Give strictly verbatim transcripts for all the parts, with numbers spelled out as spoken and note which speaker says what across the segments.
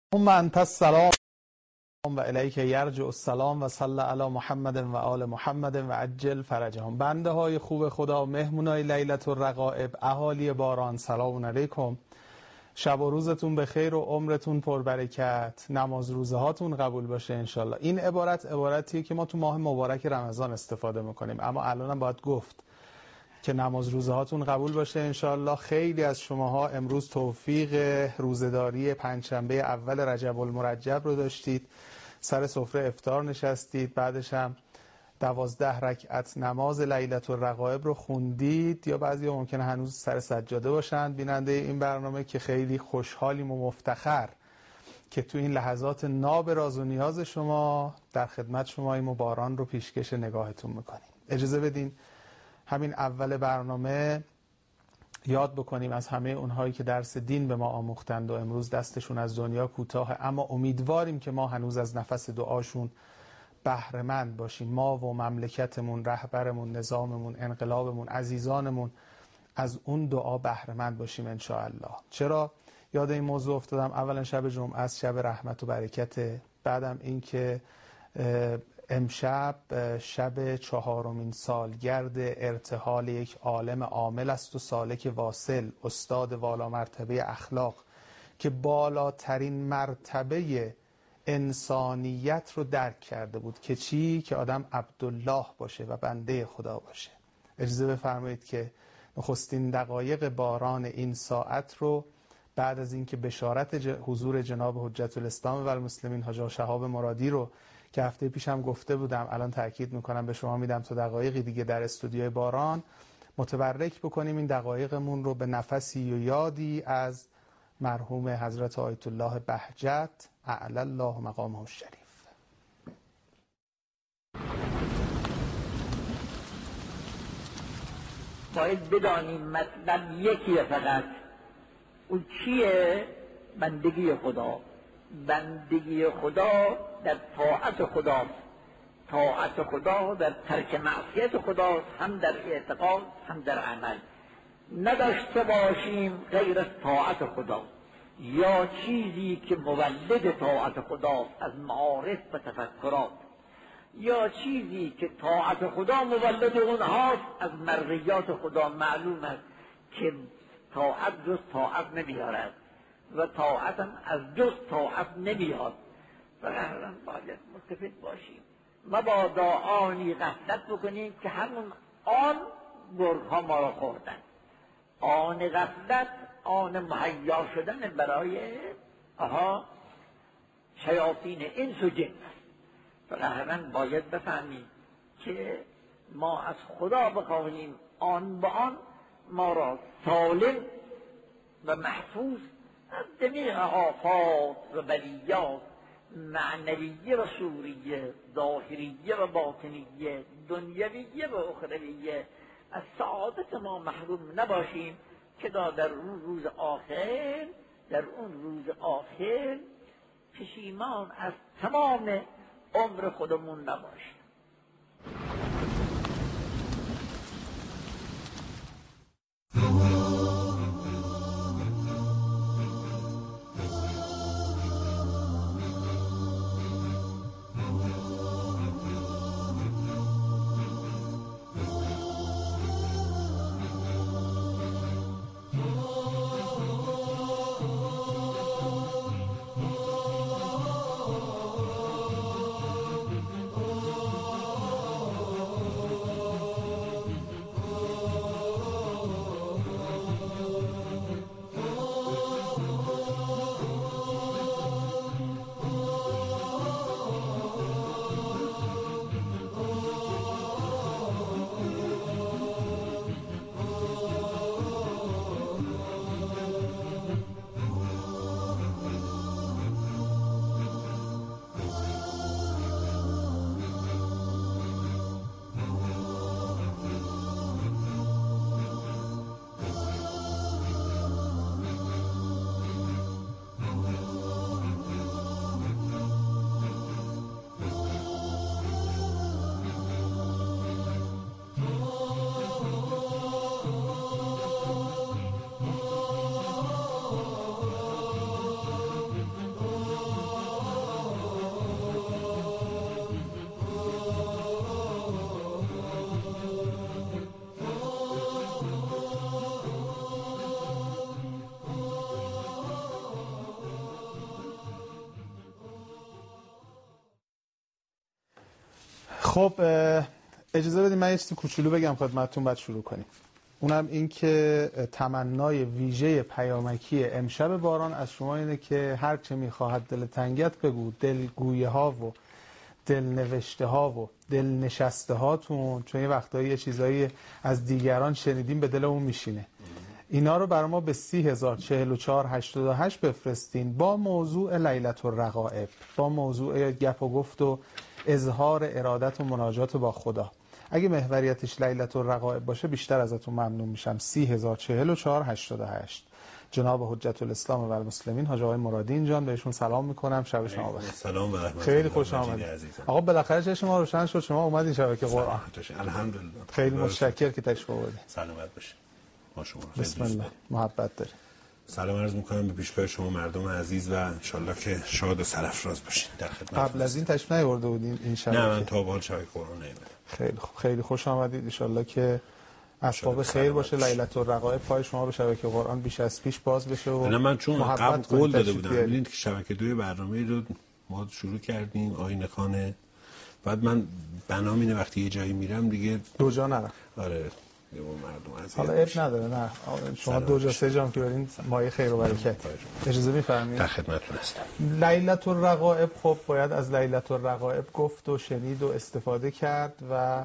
Speaker 1: ثم انت السلام و الیک یرجع السلام و صلی علی محمد و آل محمد و عجل فرجهم. بنده های خوب خدا، مهمونای لیلة الرغائب، اهالی باران، سلام علیکم. شب و روزتون به خیر و عمرتون پربرکت، نماز روزه هاتون قبول باشه انشالله. این عبارت عبارتیه که ما تو ماه مبارک رمضان استفاده میکنیم، اما الانم باید گفت که نماز روزه هاتون قبول باشه انشالله. خیلی از شماها امروز توفیق روزه‌داری پنجشنبه اول رجب المرجب رو داشتید، سر سفره افطار نشستید، بعدش هم دوازده رکعت نماز لیلة الرغائب رو خوندید، یا بعضی ممکنه هنوز سر سجاده باشند بیننده این برنامه، که خیلی خوشحالیم و مفتخر که تو این لحظات ناب راز و نیاز شما در خدمت شماییم و باران رو پیشکش نگاهتون میکنیم. اجازه بدین همین اول برنامه یاد بکنیم از همه اونهایی که درس دین به ما آموختند و امروز دستشون از دنیا کوتاه، اما امیدواریم که ما هنوز از نفس دعاشون بهره‌مند باشیم. ما و مملکتمون، رهبرمون، نظاممون، انقلابمون، عزیزانمون از اون دعا بهره‌مند باشیم ان شاء الله. چرا یاد این موضوع افتادم؟ اولا شب جمعه است، شب رحمت و برکت. بعدم این که امشب شب چهارمین سالگرد ارتحال یک عالم عامل است و سالک واصل، استاد والا مرتبه اخلاق، که بالاترین مرتبه انسانیت رو درک کرده بود که چی؟ که آدم عبدالله باشه و بنده خدا باشه. اجازه بفرمایید که نخستین دقایق باران این ساعت رو بعد از اینکه بشارت حضور جناب حجت الاسلام و المسلمین حاج شهاب مرادی رو که هفته پیشم گفته بودم، الان تاکید میکنم به شما میدم تا دقایقی دیگه در استودیوی باران متبرک بکنیم این دقایقمون رو به نفسی و یادی از مرحوم حضرت آیت الله بهجت اعلی الله مقامه الشریف.
Speaker 2: باید بدانیم مطلب یکیه فقط. اون چیه؟ بندگی خدا. بندگی خدا در طاعت خدا، طاعت خدا در ترک معصیت خدا، هم در اعتقاد هم در عمل. نداشته باشیم غیر از طاعت خدا یا چیزی که مولد طاعت خدا از معارف و تفکرات، یا چیزی که طاعت خدا مولد اونهاست از مرضیات خدا. معلوم است که طاعت جز طاعت نمیارد و طاعت هم از جز طاعت نمیاد. بنابراین باید متفق باشیم. مبادا آنی غفلت بکنیم که همون آن گرگ‌ها ما را خوردن. آن غفلت آن مهیا شدن برای آها شیاطین انس و جن. بنابراین باید بفهمیم که ما از خدا بخواهیم آن به آن ما را سالم و محفوظ از جمیع آفات و بلیات معنویه و سوریه، ظاهریه و باطنیه، دنیویه و اخرویه، از سعادت ما محروم نباشیم که در اون روز آخر در اون روز آخر پشیمان از تمام عمر خودمون نباشیم.
Speaker 1: خب اجازه بدید من یه چیزی کوچولو بگم خدمتتون بعد شروع کنیم. اونم این که تمنای ویژه پیامکی امشب باران از شما اینه که هر چه میخواهد دل تنگت بگو، دلگویه ها و دل نوشته ها و دل نشسته هاتون، چون یه وقتایی یه چیزایی از دیگران شنیدیم به دلمون میشینه. اینا رو برای ما به سی هزار چهل و چهار هشتاد و هشت بفرستین با موضوع لیلة الرغائب، با موضوع گپ و گفت و اظهار ارادت و مناجات با خدا. اگه محوریتش لیلة الرغائب باشه بیشتر ازتون ممنون میشم. سی هزار چهل و چهار هشتاد و هشت. جناب حجت الاسلام و المسلمین حاج آقای مرادین جان، بهشون سلام میکنم. شب شما بخیر.
Speaker 3: سلام و رحمت.
Speaker 1: خیلی خوش آمدید آقا. بالاخره چه شما روشن شد، شما اومدین شبکه قرآن.
Speaker 3: الحمدلله.
Speaker 1: خیلی متشکرم که تشریف آوردید.
Speaker 3: سلامت باشید. ما شما
Speaker 1: بسم الله. محبت دارید.
Speaker 3: سلام عرض میکنم به پیشگاه شما مردم عزیز و انشالله که شاد و سرافراز باشید. در خدمت.
Speaker 1: قبل از این تشریف نیاورده بودین این شبکه؟
Speaker 3: نه من تا به حال شبکه قرآن نیومدم.
Speaker 1: خیلی خوب، خیلی خوش آمدید. ان شاءالله که اسباب خیر باشه. لیلة الرغائب پای شما به شبکه قرآن بیش از پیش باز بشه و
Speaker 3: نه من چون قبل قول داده بودم ببینید که شبکه دوی برنامه رو ما شروع کردیم آینه خانه، بعد من بنام اینه وقتی یه جایی میرم دیگه
Speaker 1: دو جا نرم.
Speaker 3: آره یه مردم عزیز
Speaker 1: حالا عیب نداره. نه شما دو جا سه جا که برین مایه خیر و برکت. اجازه میفرمایید؟
Speaker 3: در خدمتتون هستم.
Speaker 1: لیلة الرغائب خب باید از لیلة الرغائب گفت و شنید و استفاده کرد و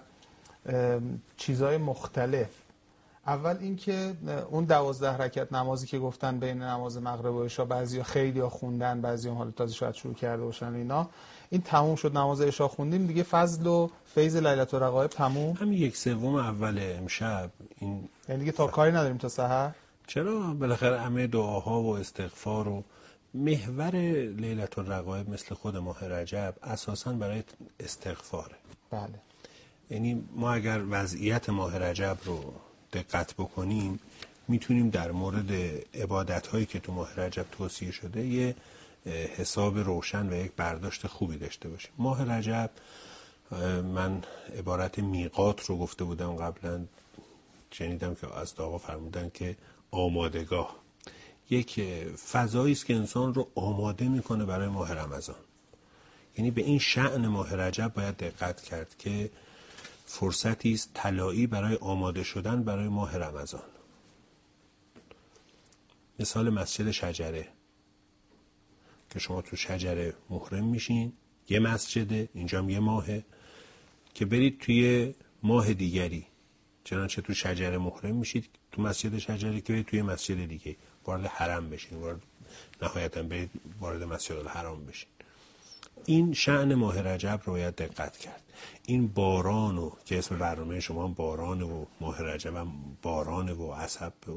Speaker 1: چیزهای مختلف. اول اینکه اون دوازده رکعت نمازی که گفتن بین نماز مغرب و عشا بعضیا خیلی‌ها خوندن، بعضیا حالا تازه شاید شروع کرده باشن اینا، این تموم شد، نماز عشا خوندیم دیگه، فضل و فیض لیلة الرغائب تموم.
Speaker 3: همین یک سوم اول امشب این
Speaker 1: یعنی دیگه تا کاری نداریم تا سحر.
Speaker 3: چرا بالاخره همه دعاها و استغفار و محور لیلة الرغائب مثل خود ماه رجب اساساً برای استغفاره.
Speaker 1: بله.
Speaker 3: یعنی ما اگر وضعیت ماه رجب رو دقت بکنیم میتونیم در مورد عبادت‌هایی که تو ماه رجب توصیه شده یه حساب روشن و یک برداشت خوبی داشته باشیم. ماه رجب من عبارت میقات رو گفته بودم قبلا، شنیدم که از آقا فرمودن که آمادگاه، یک فضایی است که انسان رو آماده میکنه برای ماه رمضان. یعنی به این شأن ماه رجب باید دقت کرد که فرصتی است طلایی برای آماده شدن برای ماه رمضان. مثال مسجد شجره که شما تو شجره محرم میشین، یه مسجده، اینجا هم یه ماهه، که برید توی ماه دیگری چنانچه تو شجره محرم میشید، تو مسجد شجره که برید توی مسجد دیگه وارد حرم بشین، وارد نهایتا برید وارد مسجد الحرام بشین. این شأن ماه رجب رو باید دقت کرد. این بارانو که اسم برنامه شما هم بارانه و ماه رجب هم بارانه و عصب و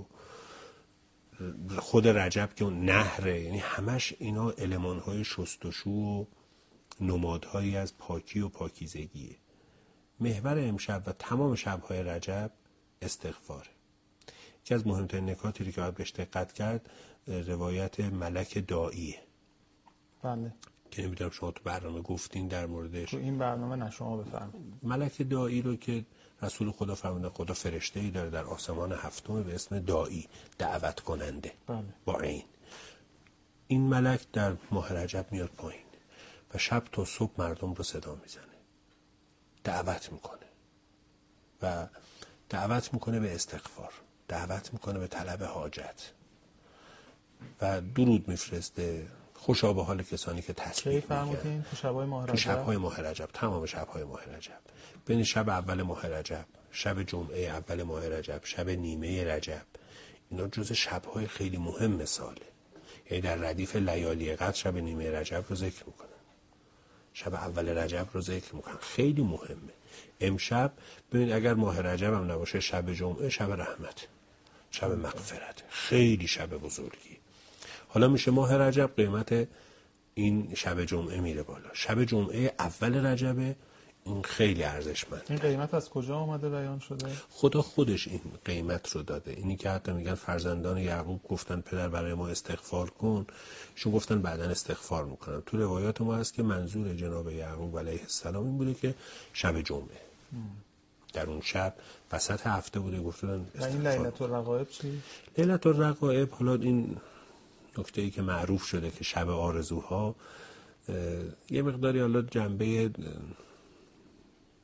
Speaker 3: خود رجب که اون نهره، یعنی همش اینا المان‌های شستشو و نمادهایی از پاکی و پاکیزگیه. محور امشب و تمام شب‌های رجب استغفاره. یکی از مهمترین نکاتی که باید بهش دقت کرد روایت ملک داعیه.
Speaker 1: بله.
Speaker 3: که نمیدونم شما تو برنامه گفتین در موردش.
Speaker 1: تو این برنامه نه، شما بفرمایید.
Speaker 3: ملک داعی رو که رسول خدا فرمودن خدا فرشته‌ای داره در آسمان هفتم به اسم داعی، دعوت کننده.
Speaker 1: بله.
Speaker 3: با عین. این ملک در ماه رجب میاد پایین و شب تا صبح مردم رو صدا میزنه، دعوت میکنه و دعوت میکنه به استغفار، دعوت میکنه به طلب حاجت و درود میفرسته. خوشا به حال کسانی که تسبیح
Speaker 1: میگن تو شب‌های ماه رجب.
Speaker 3: تو شب‌های ماه رجب، تمام شب‌های ماه رجب، بین شب اول ماه رجب، شب جمعه اول ماه رجب، شب نیمه رجب، اینا جز شب‌های خیلی مهم مثاله. یعنی در ردیف لیالی قدر شب نیمه رجب رو ذکر میکنن، شب اول رجب رو ذکر میکنن، خیلی مهمه. امشب ببین اگر ماه رجب هم نباشه، شب جمعه شب رحمت، شب مغفرت، خیلی شب بزرگی. حالا میشه ماه رجب قیمت این شب جمعه میره بالا. شب جمعه اول رجبه، این خیلی ارزشمند.
Speaker 1: این قیمت از کجا آمده بیان شده؟
Speaker 3: خدا خودش این قیمت رو داده. اینی که حتی میگن فرزندان یعقوب گفتن پدر برای ما استغفار کن، شون گفتن بعداً استغفار میکنن. تو روایات ما هست که منظور جناب یعقوب علیه السلام این بوده که شب جمعه ام. در اون شب وسط هفته بوده گفتن
Speaker 1: استغفار. این لیلة الرغائب چی؟
Speaker 3: لیلة الرغائب حالا این نکته‌ای که معروف شده که شب آرزوها، یه مقداری حالا جنبه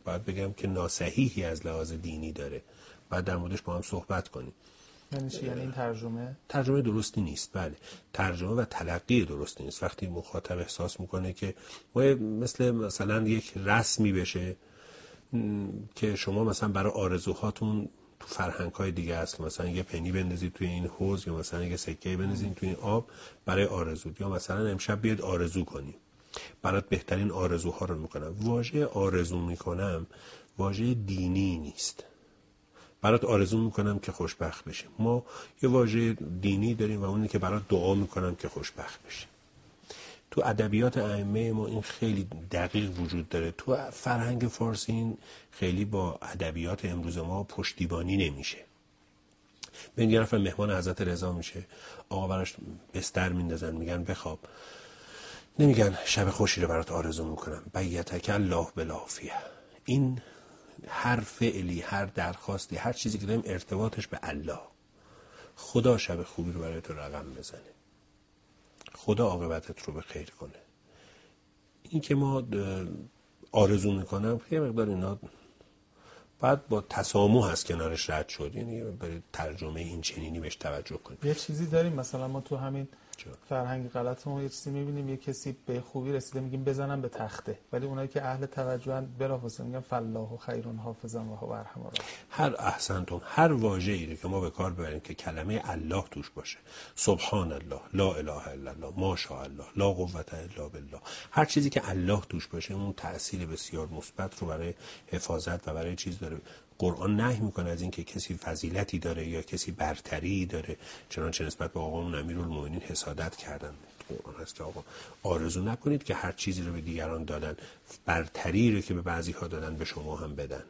Speaker 3: باید بگم که ناصحیحی از لحاظ دینی داره، باید در موردش با هم صحبت کنیم.
Speaker 1: یعنی چی؟ یعنی این ترجمه
Speaker 3: ترجمه درستی نیست. بله، ترجمه و تلقی درستی نیست. وقتی مخاطب احساس میکنه که مثل مثلا یک رسمی بشه که شما مثلا برای آرزوهاتون تو فرهنگ‌های دیگه هست که مثلا یه پنی بندازید توی این حوض یا مثلا یه سکه بندازید توی این آب برای آرزو، یا مثلا امشب بیاد آرزو کنیم، برات بهترین آرزوها رو میکنم. واژه آرزو میکنم واژه دینی نیست. برات آرزو میکنم که خوشبخت بشی. ما یه واژه دینی داریم و اونی که برات دعا میکنم که خوشبخت بشی. تو ادبیات ائمه ما این خیلی دقیق وجود داره. تو فرهنگ فارسی این خیلی با ادبیات امروز ما پشتیبانی نمیشه. ببین یه نفر مهمان حضرت رضا میشه، آقا براش بستر میندازن، میگن بخواب، نمیگن شب خوشی رو برات آرزو میکنم، بیتک الله بالعافیه. این هر فعلی، هر درخواستی، هر چیزی که داریم ارتباطش به الله، خدا شب خوبی رو برای تو رقم بزنه، خدا عاقبتت رو به خیر کنه. این که ما آرزو میکنم یه مقدار اینا بعد با تسامح هست کنارش رد شد، یعنی برای ترجمه این چنینی بهش توجه کنیم.
Speaker 1: یه چیزی داریم مثلا ما تو همین فرهنگ غلطمون یه چیزی میبینیم، یه کسی به خوبی رسیده میگیم بزنم به تخته، ولی اونایی که اهل توجهن بلافاصله میگن فالله خیر حافظا و هو ارحم الراحمین.
Speaker 3: هر احسنتم، هر واژه‌ای که ما به کار ببریم که کلمه الله توش باشه، سبحان الله، لا اله الا الله، ماشاء الله، لا قوة الا بالله، هر چیزی که الله توش باشه اون تأثیر بسیار مثبت رو برای حفاظت و برای چیز داره. قرآن نهی میکنه از این که کسی فضیلتی داره یا کسی برتری داره، چنانچه نسبت به آقامون امیرالمومنین حسادت کردن. قرآن هست که آقا آرزو نکنید که هر چیزی رو به دیگران دادن، برتری رو که به بعضی ها دادن به شما هم بدن.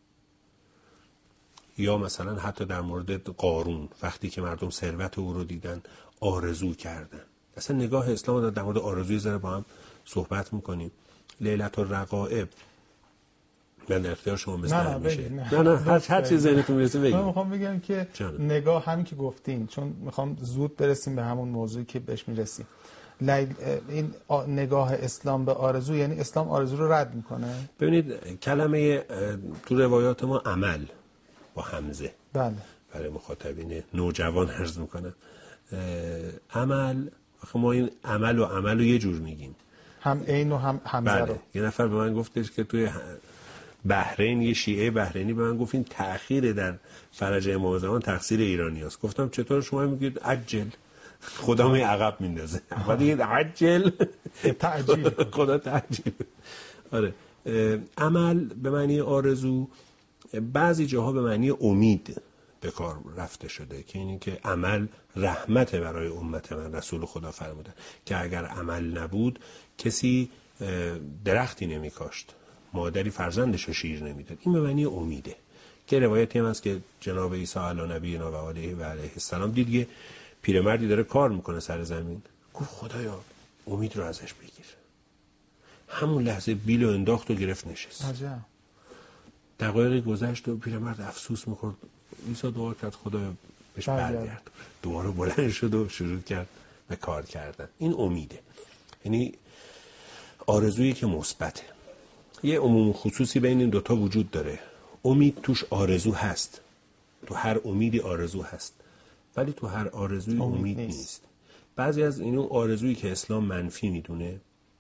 Speaker 3: یا مثلا حتی در مورد قارون، وقتی که مردم ثروت او رو دیدن آرزو کردن. اصلا نگاه اسلام رو در مورد آرزوی ذره با هم صحبت میکنیم. لیلة الرغائب من در اختیار شما مثل
Speaker 1: نه
Speaker 3: همیشه.
Speaker 1: نه
Speaker 3: نه نه هر هر چیز ذهنتون میرسه بگید.
Speaker 1: من میخوام بگم که
Speaker 3: جانب.
Speaker 1: نگاه هم که گفتین، چون میخوام زود برسیم به همون موضوعی که بهش میرسیم. لیل... این نگاه اسلام به آرزو، یعنی اسلام آرزو رو رد میکنه.
Speaker 3: ببینید کلمه تو روایات ما عمل با همزه،
Speaker 1: بله،
Speaker 3: برای مخاطبین نوجوان عرض میکنم عمل، آخه ما این عمل و عمل رو یه جور میگیم،
Speaker 1: هم عین و هم همزه
Speaker 3: بله.
Speaker 1: رو.
Speaker 3: یه نفر به من گفتش که توی بحرین یه شیعه بحرینی به من گفت این تأخیر در فرج امام زمان تقصیر ایرانی هست. گفتم چطور شما میگید عجل، خدا می عقب میندازه، ولی عجل
Speaker 1: تعجیل
Speaker 3: خدا تعجیل. آره، عمل به معنی آرزو بعضی جاها به معنی امید به کار رفته شده که اینی که عمل رحمت برای امت من. رسول خدا فرمودن که اگر عمل نبود کسی درختی نمیکاشت، مادری فرزندش رو شیر نمیداد. این به معنی امیده. که روایتی هم هست که جناب عیسی علی نبینا و علیه و علیه السلام دید که پیرمردی داره کار میکنه سر زمین، گفت خدایا امید رو ازش بگیر. همون لحظه بیلو انداخت و گرفت نشست.
Speaker 1: عجب.
Speaker 3: دقایقی گذشت و پیرمرد افسوس میخورد، عیسی دعا کرد خدایا بهش برگرد. دوباره بلند شد و شروع کرد به کار کردن. این امیده، یعنی آرزویی که مثبته. یه عموم خصوصی بین این دوتا وجود داره. امید توش آرزو هست، تو هر امیدی آرزو هست، ولی تو هر آرزوی امید, امید نیست. نیست. بعضی از اینو آرزویی که اسلام منفی میدونه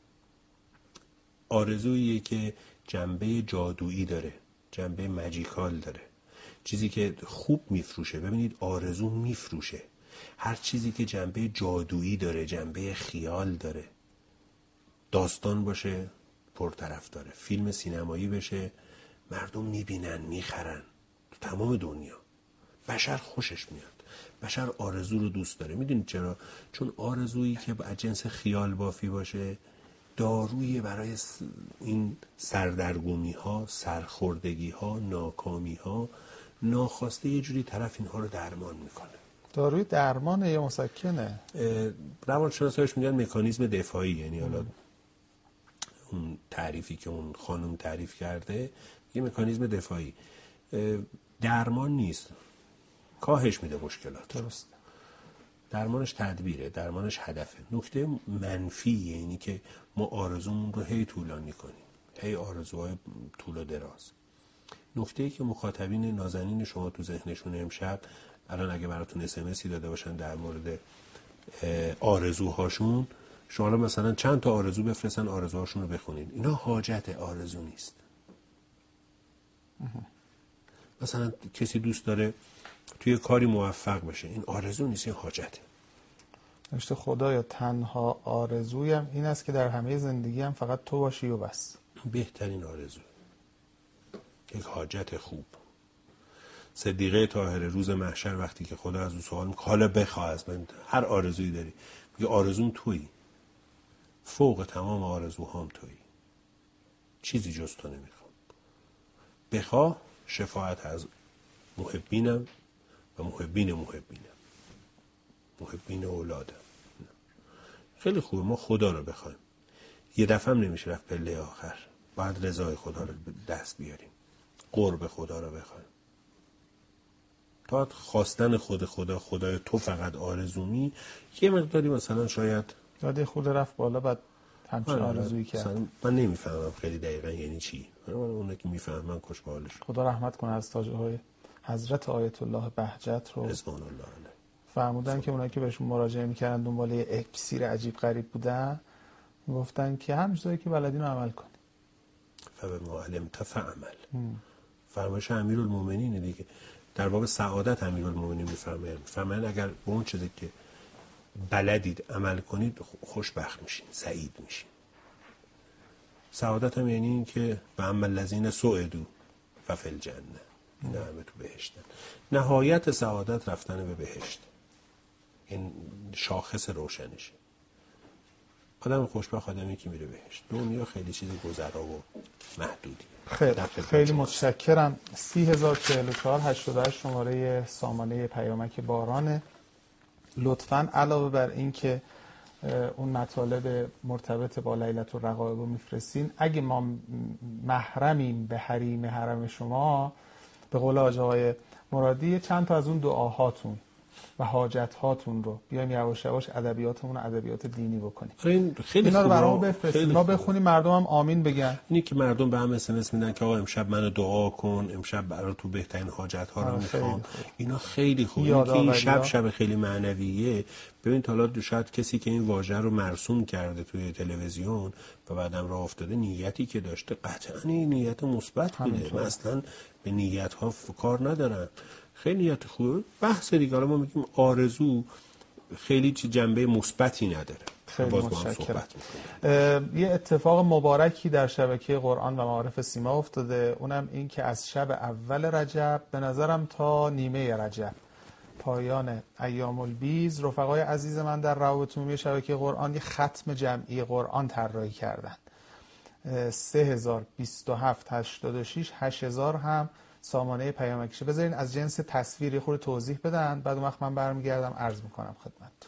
Speaker 3: آرزویی که جنبه جادویی داره، جنبه ماجیکال داره، چیزی که خوب میفروشه. ببینید آرزو میفروشه. هر چیزی که جنبه جادویی داره، جنبه خیال داره، داستان باشه پرطرف داره، فیلم سینمایی بشه مردم میبینن میخرن تو تمام دنیا، بشر خوشش میاد، بشر آرزو رو دوست داره. میدونید چرا؟ چون آرزویی که با جنس خیال بافی باشه دارویی برای این سردرگمی ها، سرخوردگی ها، ناکامی ها، ناخواسته یه جوری طرف اینها رو درمان میکنه.
Speaker 1: داروی درمانه یا مسکنه؟
Speaker 3: روانشناسایش میگن مکانیزم دفاعی. یعنی حالا اون تعریفی که اون خانم تعریف کرده یه مکانیزم دفاعی، درمان نیست، کاهش میده مشکلات.
Speaker 1: درست.
Speaker 3: درمانش تدبیره، درمانش هدفه. نکته منفی یعنی که ما آرزومون رو هی طولانی کنیم، هی آرزوهای طول و دراز. نکته‌ای که مخاطبین نازنین شما تو ذهنشون امشب الان اگه براتون اس ام اسی داده باشن در مورد آرزوهاشون، شما مثلا چند تا آرزو بفرستن، آرزوهاشون رو بخونید. اینا حاجت آرزو نیست. مثلا کسی دوست داره توی کاری موفق بشه، این آرزو نیست، این حاجته.
Speaker 1: نوشته خدایا تنها آرزویم این است که در همه زندگیم فقط تو باشی و بس.
Speaker 3: بهترین آرزو، یک حاجت خوب. صدیقه طاهره روز محشر وقتی که خدا از او سوال میکنه حالا بخواه از من هر آرزویی داری، میگه آرزوم تویی، فوق تمام آرزوهام تویی، چیزی جز تو نمیخوام. بخواه شفاعت از محبینم و محبین محبینم، محبین اولادم. خیلی خوبه ما خدا رو بخوایم. یه دفعه هم نمیشه رفت پله آخر، باید رضای خدا رو دست بیاریم، قرب خدا رو بخوایم. تا خواستن خود خدا، خدای تو فقط آرزومی، یه مقداری مثلا شاید
Speaker 1: داده خود رفت بالا بعد همچین آرزویی کرد.
Speaker 3: من نمیفهمم خیلی دقیقا یعنی چی. من اونه که میفهمن خوش به حالش.
Speaker 1: خدا رحمت کنه از تاجه های حضرت آیت الله بهجت رو
Speaker 3: رضوان الله علیه
Speaker 1: فرمودن که اونایی که بهشون مراجعه میکردن دنبال یه اکسیر عجیب غریب بودن، گفتن که همین چیزایی که بلدین رو عمل کنی.
Speaker 3: فبما علمت فعمل. فرمایش امیرالمومنینه دیگه. در باب سعادت امیرالمومنین میفرمایند فرمایند اگر به اون چیزی که بلدید عمل کنید خوشبخت میشین، سعید میشین. سعادت هم یعنی این که و اما الذین سعدوا ففی الجنه، اینا همه تو بهشتن. نهایت سعادت رفتن به بهشت، این شاخص روشنشه. آدم خوشبخت آدمی که میره بهشت. دنیا خیلی چیزی گذرا و محدودی.
Speaker 1: خیلی خیلی متشکرم. سی هزار چهل و چهار هشتاد و هشت شماره سامانه پیامک بارانه. لطفاً علاوه بر این که اون مطالب مرتبط با لیلة الرغائب رو میفرستین، اگه ما محرمیم به حریم حرم شما، به قول آقای مرادی چند تا از اون دعاهاتون و حاجت هاتون رو بیایم یواش یواش ادبیاتمون رو ادبیات دینی بکنیم.
Speaker 3: این خیلی
Speaker 1: اینا رو برام بفرستید، ما بخونیم، مردم هم آمین بگن.
Speaker 3: اینی که مردم به هم اس ام اس میدن که آقا امشب منو دعا کن، امشب برای تو بهترین حاجت ها رو میخوام، اینا خیلی خوبه. این که این شب شب خیلی معنویه. ببین تا حالا شاید کسی که این واژه رو مرسوم کرده توی تلویزیون و بعدم راه افتاده، نیتی که داشته قطعاً نیت مثبت بوده. من اصلا به نیت ها کار ندارم، خیلی نیت خوبه. بحث دیگه ما میگیم آرزو خیلی چی جنبه مثبتی نداره.
Speaker 1: خیلی متشکرم. یه اتفاق مبارکی در شبکه قرآن و معارف سیما افتاده، اونم این که از شب اول رجب به نظرم تا نیمه رجب، پایان ایام البیض، رفقای عزیز من در روابط عمومی شبکه قرآن یه ختم جمعی قرآن طراحی کردن. سه هزار بیست و هفت هشتاد و شش هشت هزار هم سامانه پیامکشه. بذارین از جنس تصویری خود توضیح بدن، بعد اون وقت من برمیگردم عرض میکنم خدمتتون.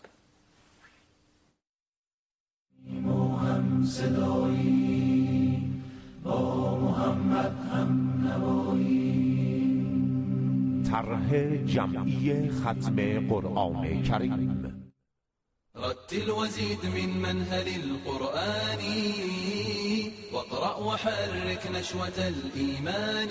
Speaker 4: ما هم صدایی با محمد هم نوایی. طرح جمعی ختم قرآن کریم. رتل وزيد من منهل القرآن واقرأ وحرك نشوة الإيمان.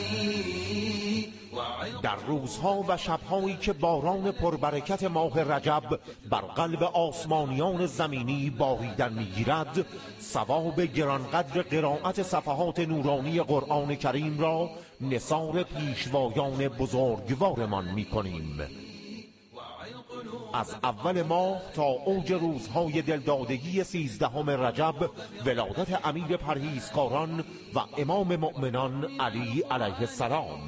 Speaker 4: در روزها و شبهایی که باران پربرکت ماه رجب بر قلب آسمانیان زمینی باریدن میگیرد، ثواب گرانقدر قرائت صفحات نورانی قرآن کریم را نثار پیشوایان بزرگوارمان میکنیم. از اول ماه تا اوج روزهای دلدادگی سیزدهم رجب، ولادت امیر پرهیزکاران و امام مؤمنان علی علیه السلام.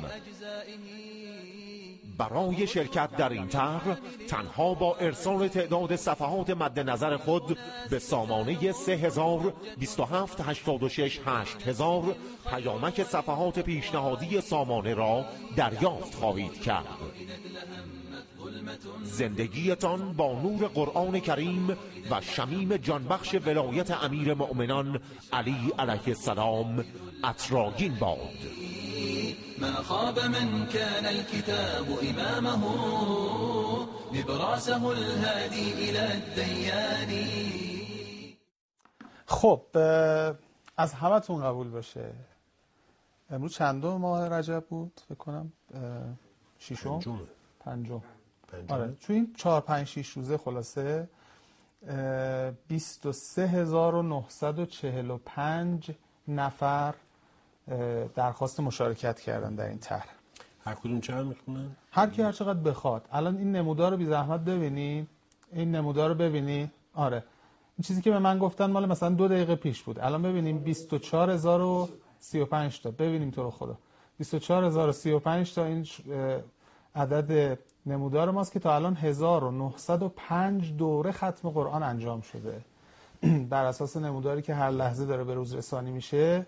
Speaker 4: برای شرکت در این طرح تنها با ارسال تعداد صفحات مد نظر خود به سامانه سه هزار بیست و هفت هشتاد و شش هشت هزار پیامک صفحات پیشنهادی سامانه را دریافت خواهید کرد. زندگیتان با نور قرآن کریم و شمیم جانبخش ولایت امیر مؤمنان علی علیه السلام عطرآگین باد.
Speaker 5: ما خاب من كان الكتاب إمامه نبراسه الهادي إلى الديان.
Speaker 1: خب از همتون قبول باشه امروز چندم ماه رجب بود فکر کنم؟ ششم؟
Speaker 3: پنجم.
Speaker 1: پنجم.
Speaker 3: پنجم.
Speaker 1: آره تو این چهار پنج شش روزه خلاصه بیست و سه هزار و نهصد و چهل و پنج نفر درخواست مشارکت کردن در این طرح.
Speaker 3: هر کدوم چقدر میخونن؟
Speaker 1: هر کی هر چقدر بخواد. الان این نمودار رو بی زحمت ببینید. این نمودار رو ببینید. آره این چیزی که به من گفتن مال مثلا دو دقیقه پیش بود. الان ببینیم بیست و چهار هزار و سی و پنج تا. ببینیم تو رو خدا بیست و چهار هزار و سی و پنج تا این عدد نمودار ماست که تا الان هزار و نهصد و پنج دوره ختم قرآن انجام شده بر اساس نموداری که هر لحظه داره به روز رسانی میشه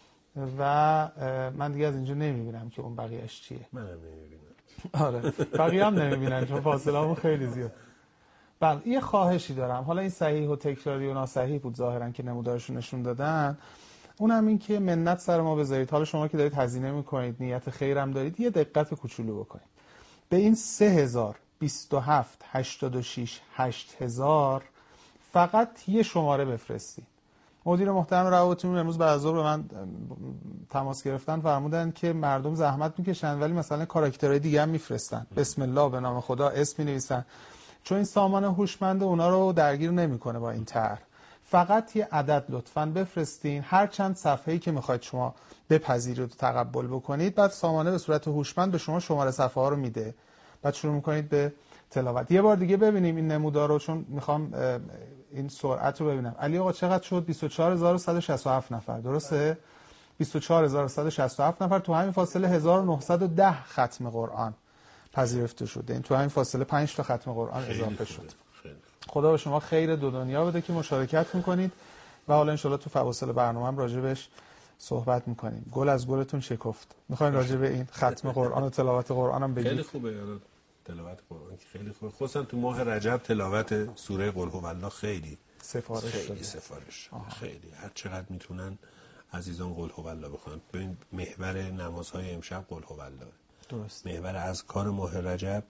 Speaker 1: و من دیگه از اینجا نمیبینم که اون بقیهش چیه.
Speaker 3: منم نمیبینم.
Speaker 1: آره بقیه هم نمیبینن چون فاصله همون خیلی زیاد. بله یه خواهشی دارم، حالا این صحیح و تکراری و ناصحیح بود ظاهرا که نمودارشون نشون دادن، اونم این که منت سر ما بذارید. حالا شما که دارید هزینه میکنید نیت خیرم دارید یه دقت کوچولو بکنید به این سه هزار بیست و هفت هشتاد و شش هشت هزار فقط یه شماره بفرستید. مدیر محترم روابطمون امروز بعد از ظهر به من تماس گرفتن فرمودن که مردم زحمت میکشن ولی مثلا کاراکترهای دیگه هم میفرستن، بسم الله به نام خدا اسم مینویسن، چون این سامان هوشمند اونا رو درگیر نمیکنه با این طرح. فقط یه عدد لطفاً بفرستین، هر چند صفحه‌ای که میخواید شما بپذیرید و تقبل بکنید، بعد سامانه به صورت هوشمند به شما شماره صفحه ها رو میده، بعد شروع میکنید به تلاوت. یه بار دیگه ببینیم این نمودار رو چون میخوام این سرعت رو ببینم. علی آقا چقدر شد؟ بیست و چهار هزار و صد و شصت و هفت نفر درسته؟ بیست و چهار هزار و صد و شصت و هفت نفر تو همین فاصله هزار و نهصد و ده ختم قرآن پذیرفته شده. این تو همین فاصله پنج تا ختم قرآن اضافه شد. خدا به شما خیر دو دنیا بده که مشارکت میکنید و حالا انشالله تو فواصل برنامه هم راجبش صحبت میکنیم. گل از گلتون شکفت. میخواین راجب این ختم قرآن و تلاوت قرآن هم بگید؟
Speaker 3: خیلی خوبه تلاوت قرآن که خیلی خوبه، خصوصا تو ماه رجب تلاوت سوره قل هوالله خیلی
Speaker 1: سفارش
Speaker 3: خیلی
Speaker 1: شده.
Speaker 3: سفارش خیلی هر چقدر میتونن عزیزان قل هوالله بخونن. ببین محور نمازهای امشب قل هوالله،
Speaker 1: درست.
Speaker 3: محور اذکار ماه رجب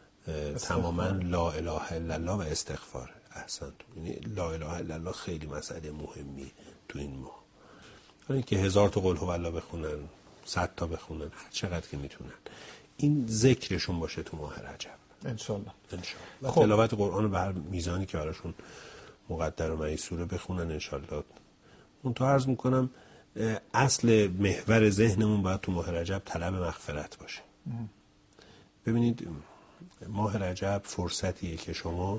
Speaker 3: تماما لا اله الا الله و استغفار. احسنت. یعنی لا اله الا الله خیلی مسئله مهمی تو این ماه. حالا اینکه هزار تا قل هوالله بخونن، صد تا بخونن، هر چقدر که میتونن، این ذکرشون باشه تو ماه رجب
Speaker 1: انشالله.
Speaker 3: انشالله. و خب. تلاوت قرآن رو به هر میزانی که براشون مقدر و میسوره بخونن انشالله. اون تو عرض میکنم اصل محور ذهنمون باید تو ماه رجب طلب مغفرت باشه. ام. ببینید ماه رجب فرصتیه که شما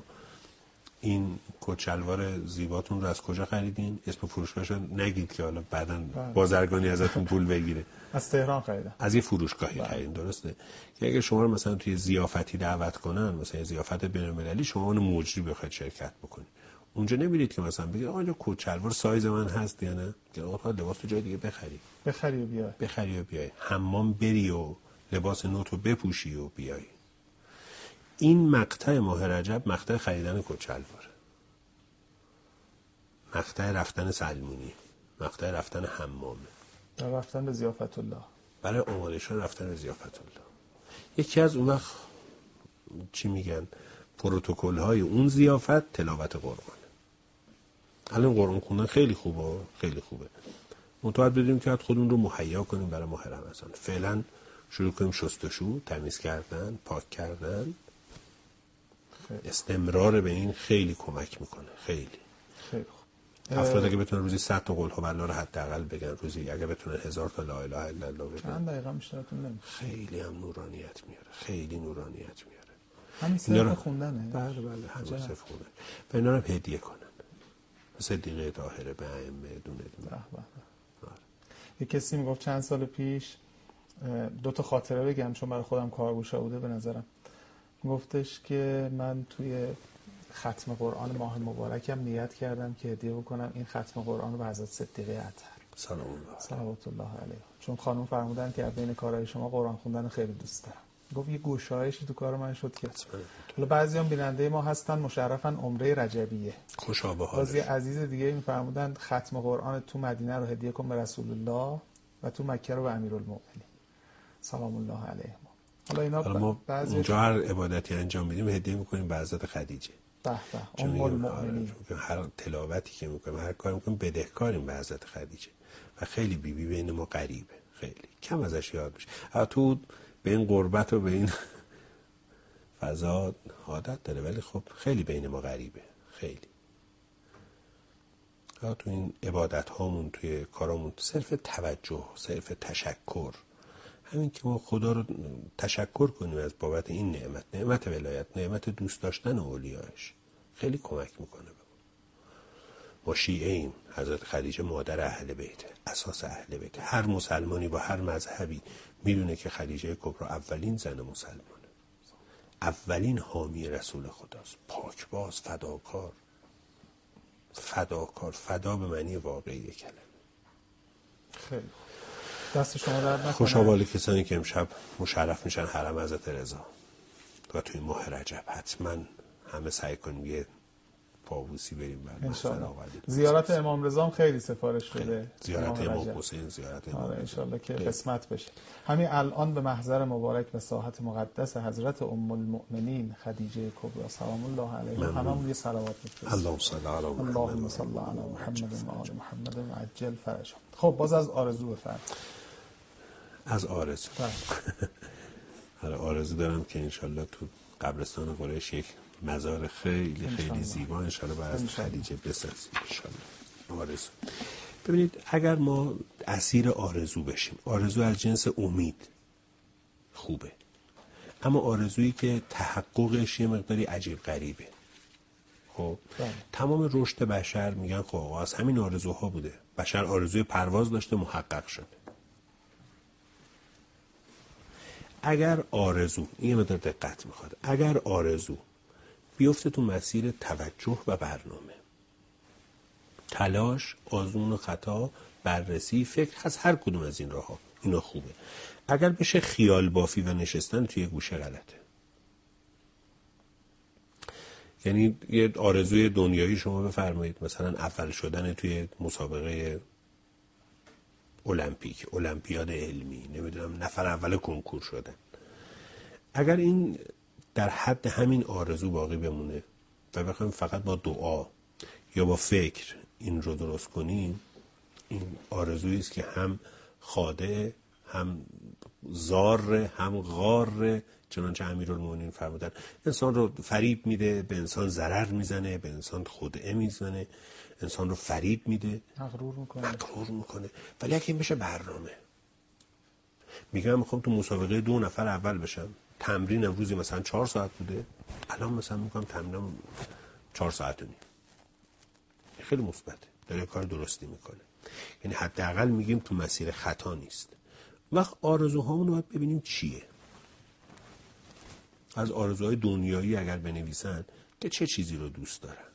Speaker 3: این کچلوار زیباتون رو از کجا خریدین؟ اسم فروشگاهش رو نگید که حالا بعداً بازرگانی ازتون پول بگیره.
Speaker 1: از تهران خریدم.
Speaker 3: از یه فروشگاهی خریدین، درسته؟ که اگه شما رو مثلا توی ضیافتی دعوت کنن، مثلا ضیافت بین‌المللی، شما اون مجری بخواید شرکت بکنید، اونجا نمیرید که مثلا بگید آقا اینجا کچلوار سایز من هست یا نه؟ که آقا لباس تو جای دیگه بخری.
Speaker 1: بخری و بیای.
Speaker 3: بخری و بیای. حمام بری و لباس نوتو بپوشی و بیای. این مقطع ماه رجب مقطع خریدن کچلوار، مقطع رفتن سلمونی، مقطع رفتن حمامه،
Speaker 1: رفتن به ضیافت الله، برای
Speaker 3: آماده شدن رفتن به ضیافت الله. یکی از اون وقت چی میگن پروتکل های اون ضیافت تلاوت قرآن. الان قرآن خوندن خیلی خوبه، خیلی خوبه. منتها بدونیم که خودمون رو مهیا کنیم برای ماه رمضان. فعلا شروع کنیم شستشو، تمیز کردن، پاک کردن. خیلی. استمرار به این خیلی کمک میکنه. خیلی
Speaker 1: خیلی خوب.
Speaker 3: افراد اگه بتونن روزی صد تا قل هوالله رو حداقل بگن، روزی اگه بتونن هزار تا لا اله الا الله بگن،
Speaker 1: چند دقیقه بیشترتون نمیشه.
Speaker 3: خیلی هم نورانیت میاره، خیلی نورانیت میاره.
Speaker 1: همین صرف خوندنه.
Speaker 3: بله بله همین صرف خوندن. و اینا رو هدیه کنن. صدیقه طاهره به ائمه دونه دونه.
Speaker 1: به به. یه کسی میگفت چند سال پیش، دو تا خاطره بگم چون برای خودم کارگوشا بوده به نظرم. گفتش که من توی ختم قرآن ماه مبارکم نیت کردم که هدیه بکنم این ختم قرآن رو به حضرت صدیقه اطهر
Speaker 3: سلام الله
Speaker 1: صلوات الله علیه، چون خانم فرمودن که بین کارهای شما قرآن خوندن خیلی دوست دارم. گفت یه گشایشی تو کار من شد که حالا بعضیام بیننده ما هستن مشرفن عمره رجبیه،
Speaker 3: خوشا به حالش.
Speaker 1: بعضی عزیز دیگه میفرمودن ختم قرآن تو مدینه رو هدیه کن به رسول الله و تو مکه رو به امیرالمومنین سلام الله علیه. حالا اینا
Speaker 3: حالا ما اونجا هر عبادتی انجام میدیم هدیه میکنیم به حضرت خدیجه.
Speaker 1: به به ام المؤمنین.
Speaker 3: هر تلاوتی که میکنیم، هر کاری میکنیم بدهکاریم به حضرت خدیجه و خیلی بیبی بی بین ما قریبه. خیلی کم ازش یاد میشه. تو به این قربت و به این فضا عادت داره، ولی خب خیلی بین ما غریبه، خیلی. تو این عبادت هامون، توی کارامون، صرف توجه، صرف تشکر، همین که ما خدا رو تشکر کنیم از بابت این نعمت، نعمت ولایت، نعمت دوست داشتن اولیاش، خیلی کمک میکنه به ما. ما شیعه ایم، حضرت خدیجه مادر اهل بیت، اساس اهل بیت. هر مسلمانی با هر مذهبی میدونه که خدیجه کبری اولین زن مسلمانه، اولین حامی رسول خداست، پاکباز، فداکار. فداکار، فدا به معنی واقعی کلمه.
Speaker 1: خیلی دست شما درد نکنه.
Speaker 3: خوش آمال کسانی که امشب مشرف میشن حرم حضرت رضا و توی ماه رجب حتما همه سعی کنیم یه پابوسی بریم بر
Speaker 1: انشالله. زیارت امام رضا هم خیلی سفارش شده،
Speaker 3: زیارت امام حسین، زیارت امام
Speaker 1: آره انشالله که قسمت بشه. همین الان به محضر مبارک و ساحت مقدس حضرت ام المؤمنین خدیجه کبری سلام الله علیها هممون یه صلوات میفرستیم.
Speaker 3: اللهم صل علی محمد،
Speaker 1: اللهم صل علی محمد و آل محمد و عجل فرجهم. خب باز از آرزو بفرمایید.
Speaker 3: از آرزو حالا آرزو دارم که انشالله تو قبرستان قریش یک مزار خیلی خیلی زیبا انشالله برای از خدیجه بسازیم انشالله. آرزو، ببینید اگر ما اسیر آرزو بشیم، آرزو از جنس امید خوبه، اما آرزویی که تحققش یه مقداری عجیب غریبه. خب تمام رشد بشر میگن خب از همین آرزوها بوده، بشر آرزوی پرواز داشته، محقق شده. اگر آرزو، این مقدار دقت میخواد، اگر آرزو بیفته تو مسیر توجه و برنامه، تلاش، آزمون و خطا، بررسی، فکر از هر کدوم از این راه ها، اینا خوبه. اگر بشه خیال بافی و نشستن توی گوشه غلطه. یعنی یه آرزوی دنیایی شما بفرمایید مثلا اول شدن توی مسابقه المپیک، المپیاد علمی، نمیدونم نفر اول کنکور شدن. اگر این در حد همین آرزو باقی بمونه و بخوایم فقط با دعا یا با فکر این رو درست کنیم، این آرزویی است که هم خاضع، هم زار، هم غار، چنانچه امیرالمومنین فرمودن انسان رو فریب میده، به انسان ضرر میزنه، به انسان خدعه میزنه، انسان رو فریب میده،
Speaker 1: مغرور میکنه
Speaker 3: مغرور میکنه. ولی اگه این بشه برنامه، میگم میخوام تو مسابقه دو نفر اول بشم، تمرین امروزی مثلا چهار ساعت بوده، الان مثلا میگم تمرینم چهار ساعت و نیم، خیلی مثبته، داره کار درستی میکنه. یعنی حداقل میگیم تو مسیر خطا نیست. وقت آرزوهامون رو باید ببینیم چیه. از آرزوهای دنیایی اگر بنویسن که چه چیزی رو دوست دارن.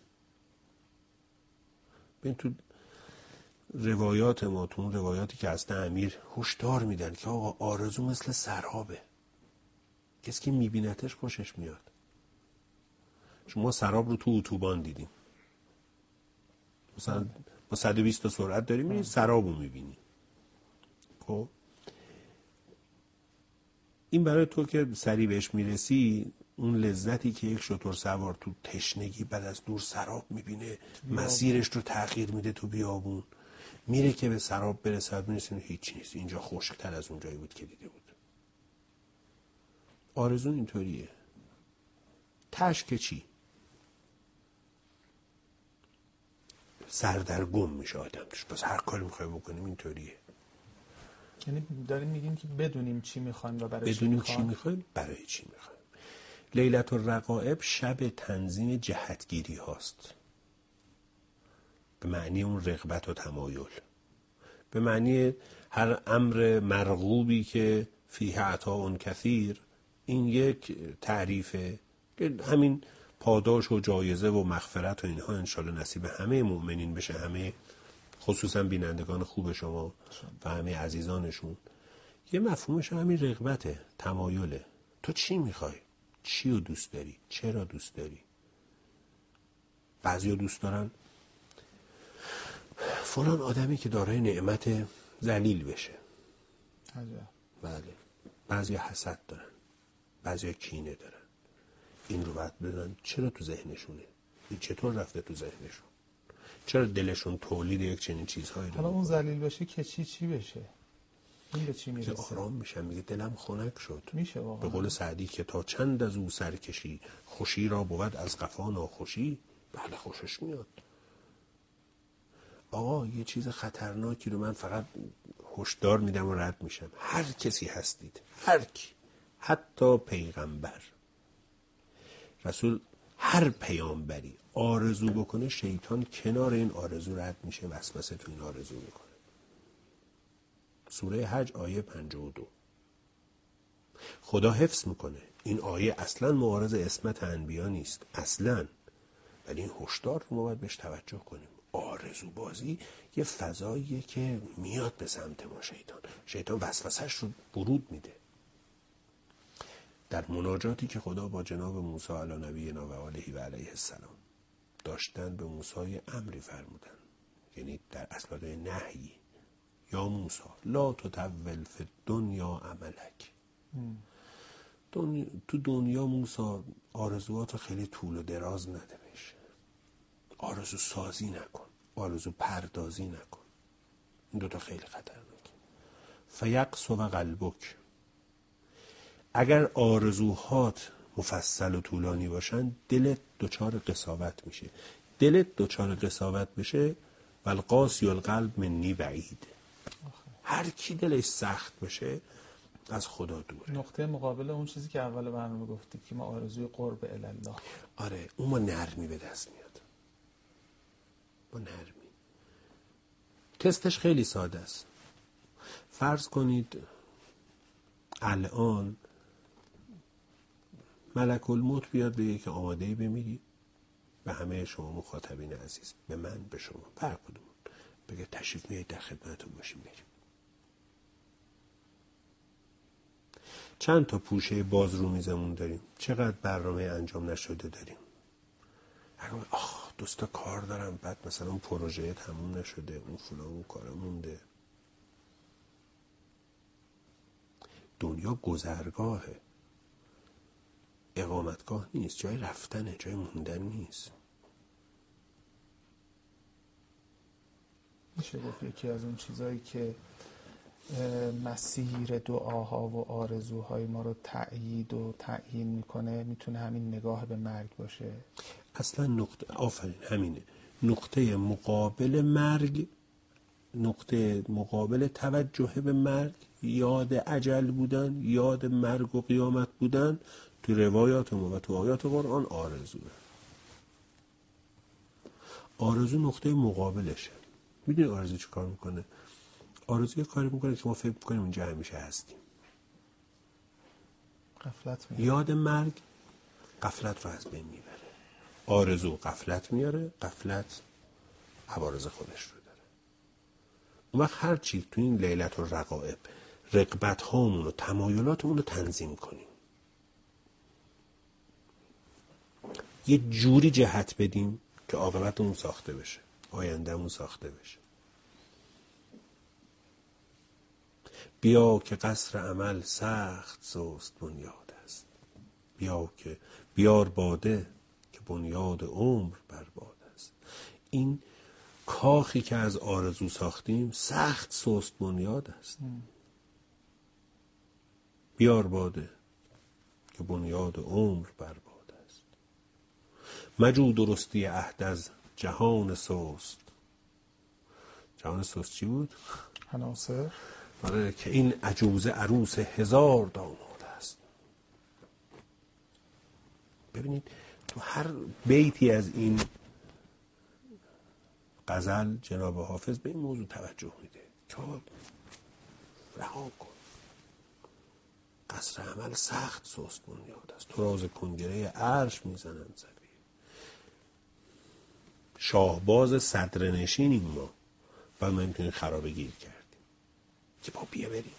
Speaker 3: ببین تو روایات ما، تو اون روایاتی که از امیر هشدار میدن که آقا آرزو مثل سرابه، کسی که میبینتش خوشش میاد. شما سراب رو تو اتوبان دیدیم، مثلا با صد و بیست تا سرعت داریم میریم سراب رو میبینی. خب این برای تو که سریع بهش میرسی، اون لذتی که یک شتر سوار تو تشنگی بعد از دور سراب میبینه، مسیرش رو تغییر میده تو بیابون، میره که به سراب برسد، میرسه هیچ نیست، اینجا خشک‌تر از اون جایی بود که دیده بود. آرزو اینطوریه. تش که چی؟ سردرگم میشه آدم توش، بس هر کاری میخوای بکنیم اینطوریه.
Speaker 1: یعنی داریم میگیم که بدونیم چی میخوایم و برای چی
Speaker 3: بدونیم
Speaker 1: میخوایم.
Speaker 3: چی میخوایم، برای چی میخوایم. لیلة الرغائب شب تنظیم جهتگیری هاست، به معنی اون رغبت و تمایل، به معنی هر امر مرغوبی که فیه عطاء کثیر. این یک تعریفه که همین پاداش و جایزه و مغفرت و اینها انشالله نصیب همه مؤمنین بشه، همه خصوصا بینندگان خوب شما و همه عزیزانشون. یه مفهومش همین رغبته، تمایله. تو چی میخوای؟ چی رو دوست داری؟ چرا دوست داری؟ بعضی ها دوست دارن فلان آدمی که دارای نعمت ذلیل بشه.
Speaker 1: عجب.
Speaker 3: بله. بعضی ها حسد دارن، بعضی ها کینه دارن. این رو باید بدونن چرا تو ذهنشونه، این چطور رفته تو ذهنشون، چرا دلشون تولید یک چنین چیزهایی.
Speaker 1: حالا اون ذلیل بشه که چی چی بشه؟ این به چی
Speaker 3: میگه
Speaker 1: میرسه؟
Speaker 3: آرام میشم، میگه دلم خنک شد.
Speaker 1: میشه واقعا.
Speaker 3: به قول سعدی که تا چند از او سرکشی، خوشی را بود از قفا ناخوشی. بله خوشش میاد. آقا یه چیز خطرناکی رو من فقط هشدار میدم و رد میشم. هر کسی هستید، هر کی، حتی پیغمبر، رسول، هر پیامبری آرزو بکنه، شیطان کنار این آرزو رد میشه، وسوسه تو این آرزو میکنه. سوره حج آیه پنجاه و دو. خدا حفظ میکنه. این آیه اصلا معارض عصمت انبیا نیست اصلا، ولی این هشدار رو ما باید بهش توجه کنیم. آرزو بازی یه فضاییه که میاد به سمت ما. شیطان شیطان وسوسه‌اش رو برود میده. در مناجاتی که خدا با جناب موسی علی نبینا و آله و علیه السلام داشتن، به موسی امری فرمودن، یعنی در اصل نهی. یا موسی لا تطول فی الدنیا عملک. دنیا، تو دنیا موسی آرزوات خیلی طول و دراز نده بشه. آرزو سازی نکن، آرزو پردازی نکن. این دوتا خیلی خطرناکه. فیقسو و قلبک. اگر آرزوهات مفصل و طولانی باشن، دلت دچار قساوت میشه. دلت دچار قساوت بشه، والقاسی القلب منی بعید. هر کی دلش سخت بشه از خدا دوره.
Speaker 1: نقطه مقابل اون چیزی که اول برنامه گفتی که ما آرزوی قرب الله.
Speaker 3: آره، اون ما نرمی به دست میاد. با نرمی. تستش خیلی ساده است. فرض کنید الان ملک الموت بیاد بگه که آماده‌ای بمیری؟ به همه شما مخاطبین عزیز، به من، به شما، هر کدوم، بگه تشریف میایید در خدمتتون باشیم میریم. چند تا پوشه باز رو میزمون داریم، چقدر برنامه انجام نشده داریم. اگه آخ دوستا کار دارم، بعد مثلا اون پروژه تموم نشده، اون فلان اون کار مونده. دنیا گذرگاهه، اقامتگاه نیست، جای رفتنه، جای موندن نیست.
Speaker 1: میشه گفت یکی از اون چیزایی که مسیر دعاها و آرزوهای ما رو تأیید و تعیین میکنه میتونه همین نگاه به مرگ باشه؟
Speaker 3: اصلا نقطه، آفرین همینه، نقطه مقابل مرگ، نقطه مقابل توجه به مرگ، یاد اجل بودن، یاد مرگ و قیامت بودن، تو روایات ما و تو آیات قرآن آرزوه. آرزو نقطه مقابلشه. میدونی آرزو چی کار میکنه؟ آرزو یه کاری میکنه که ما فکر میکنیم اینجا همیشه هستیم.
Speaker 1: غفلت میاره.
Speaker 3: یاد مرگ غفلت رو از بین میبره. آرزو غفلت میاره، غفلت عوارض خودش رو داره. اون وقت هر چی تو این لیلت الرغائب رغبت هامون و تمایلاتمون رو تنظیم کنیم، یه جوری جهت بدیم که عاقبتمون ساخته بشه، آیندهمون ساخته بشه. بیا که قصر عمل سخت سست بنیاد است. بیا که بیار باده که بنیاد عمر برباد است. این کاخی که از آرزو ساختیم سخت سست بنیاد است. بیار باده که بنیاد عمر برباد است. مجو درستی عهد از جهان سست. جهان سست چی بود؟
Speaker 1: عناصر.
Speaker 3: آره، که این عجوزه عروس هزار داماد است. ببینید تو هر بیتی از این غزل جناب حافظ به این موضوع توجه میده که رها کن، قصر عمل سخت سست بنیاد است، تو راز کنگره عرش میزنند زبیر. شاهباز صدرنشینیم ما و ما میتونیم خرابه گیر کردیم که با بیا بریم.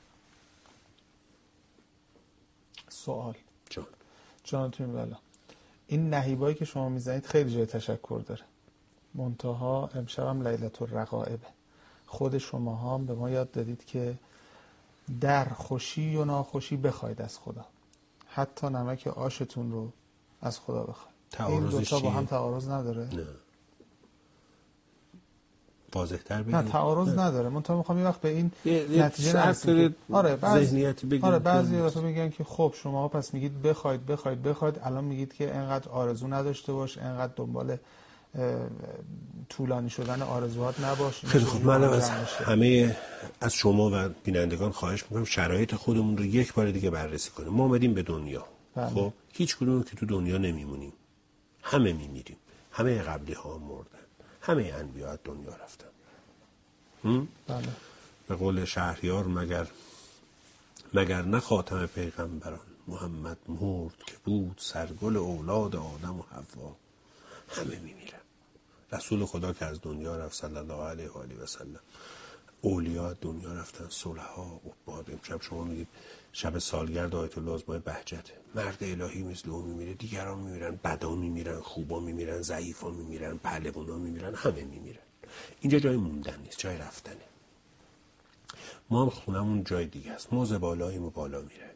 Speaker 1: سوال
Speaker 3: جان
Speaker 1: جانتون بلا، این نهیبایی که شما میزنید خیلی جای تشکر داره، منتها امشب هم لیلة الرغائبه. خود شما هم به ما یاد دادید که در خوشی و ناخوشی بخواید از خدا، حتی نمک آشتون رو از خدا بخواید. این دوتا با هم تعارض نداره؟
Speaker 3: نه. واضح‌تر بگیم.
Speaker 1: نه تعارض نه. نداره. من تا میخوام یه وقت به این نتیجه
Speaker 3: نرسیم.
Speaker 1: آره بعضی
Speaker 3: ذهنیت بگیم.
Speaker 1: آره بعضی وقتا میگن که خب شما پس میگید بخواید بخواید بخواید الان میگید که اینقدر آرزو نداشته باش، اینقدر دنبال طولانی شدن آرزوهات نباش.
Speaker 3: خیلی خوب. من از همه از شما و بینندگان خواهش میکنم شرایط خودمون رو یک بار دیگه بررسی کنیم. ما اومدیم به دنیا. بله. خب هیچ کدوم که تو دنیا نمیمونیم، همه میمیریم. همه قبلی ها مردن، همه انبیا از دنیا رفتن.
Speaker 1: بله.
Speaker 3: به قول شهریار مگر مگر نه خاتم پیغمبران محمد مرد که بود سرگل اولاد آدم و حوا. همه میمیرن. رسول خدا که از دنیا رفت صلی الله علیه و آله و سلم، اولیا دنیا رفتن، صلحا، عباد. امشب شما میگید شب سالگرد آیت الله آزمای بهجت، مرد الهی مثل او میمیره، دیگران میمیرن، بدا میمیرن، خوبا میمیرن، ضعیفا میمیرن، پهلوانا میمیرن، همه میمیرن. اینجا جای موندن نیست، جای رفتنه. ما هم خونمون جای دیگه است. ما زبالاییم و بالا میرویم.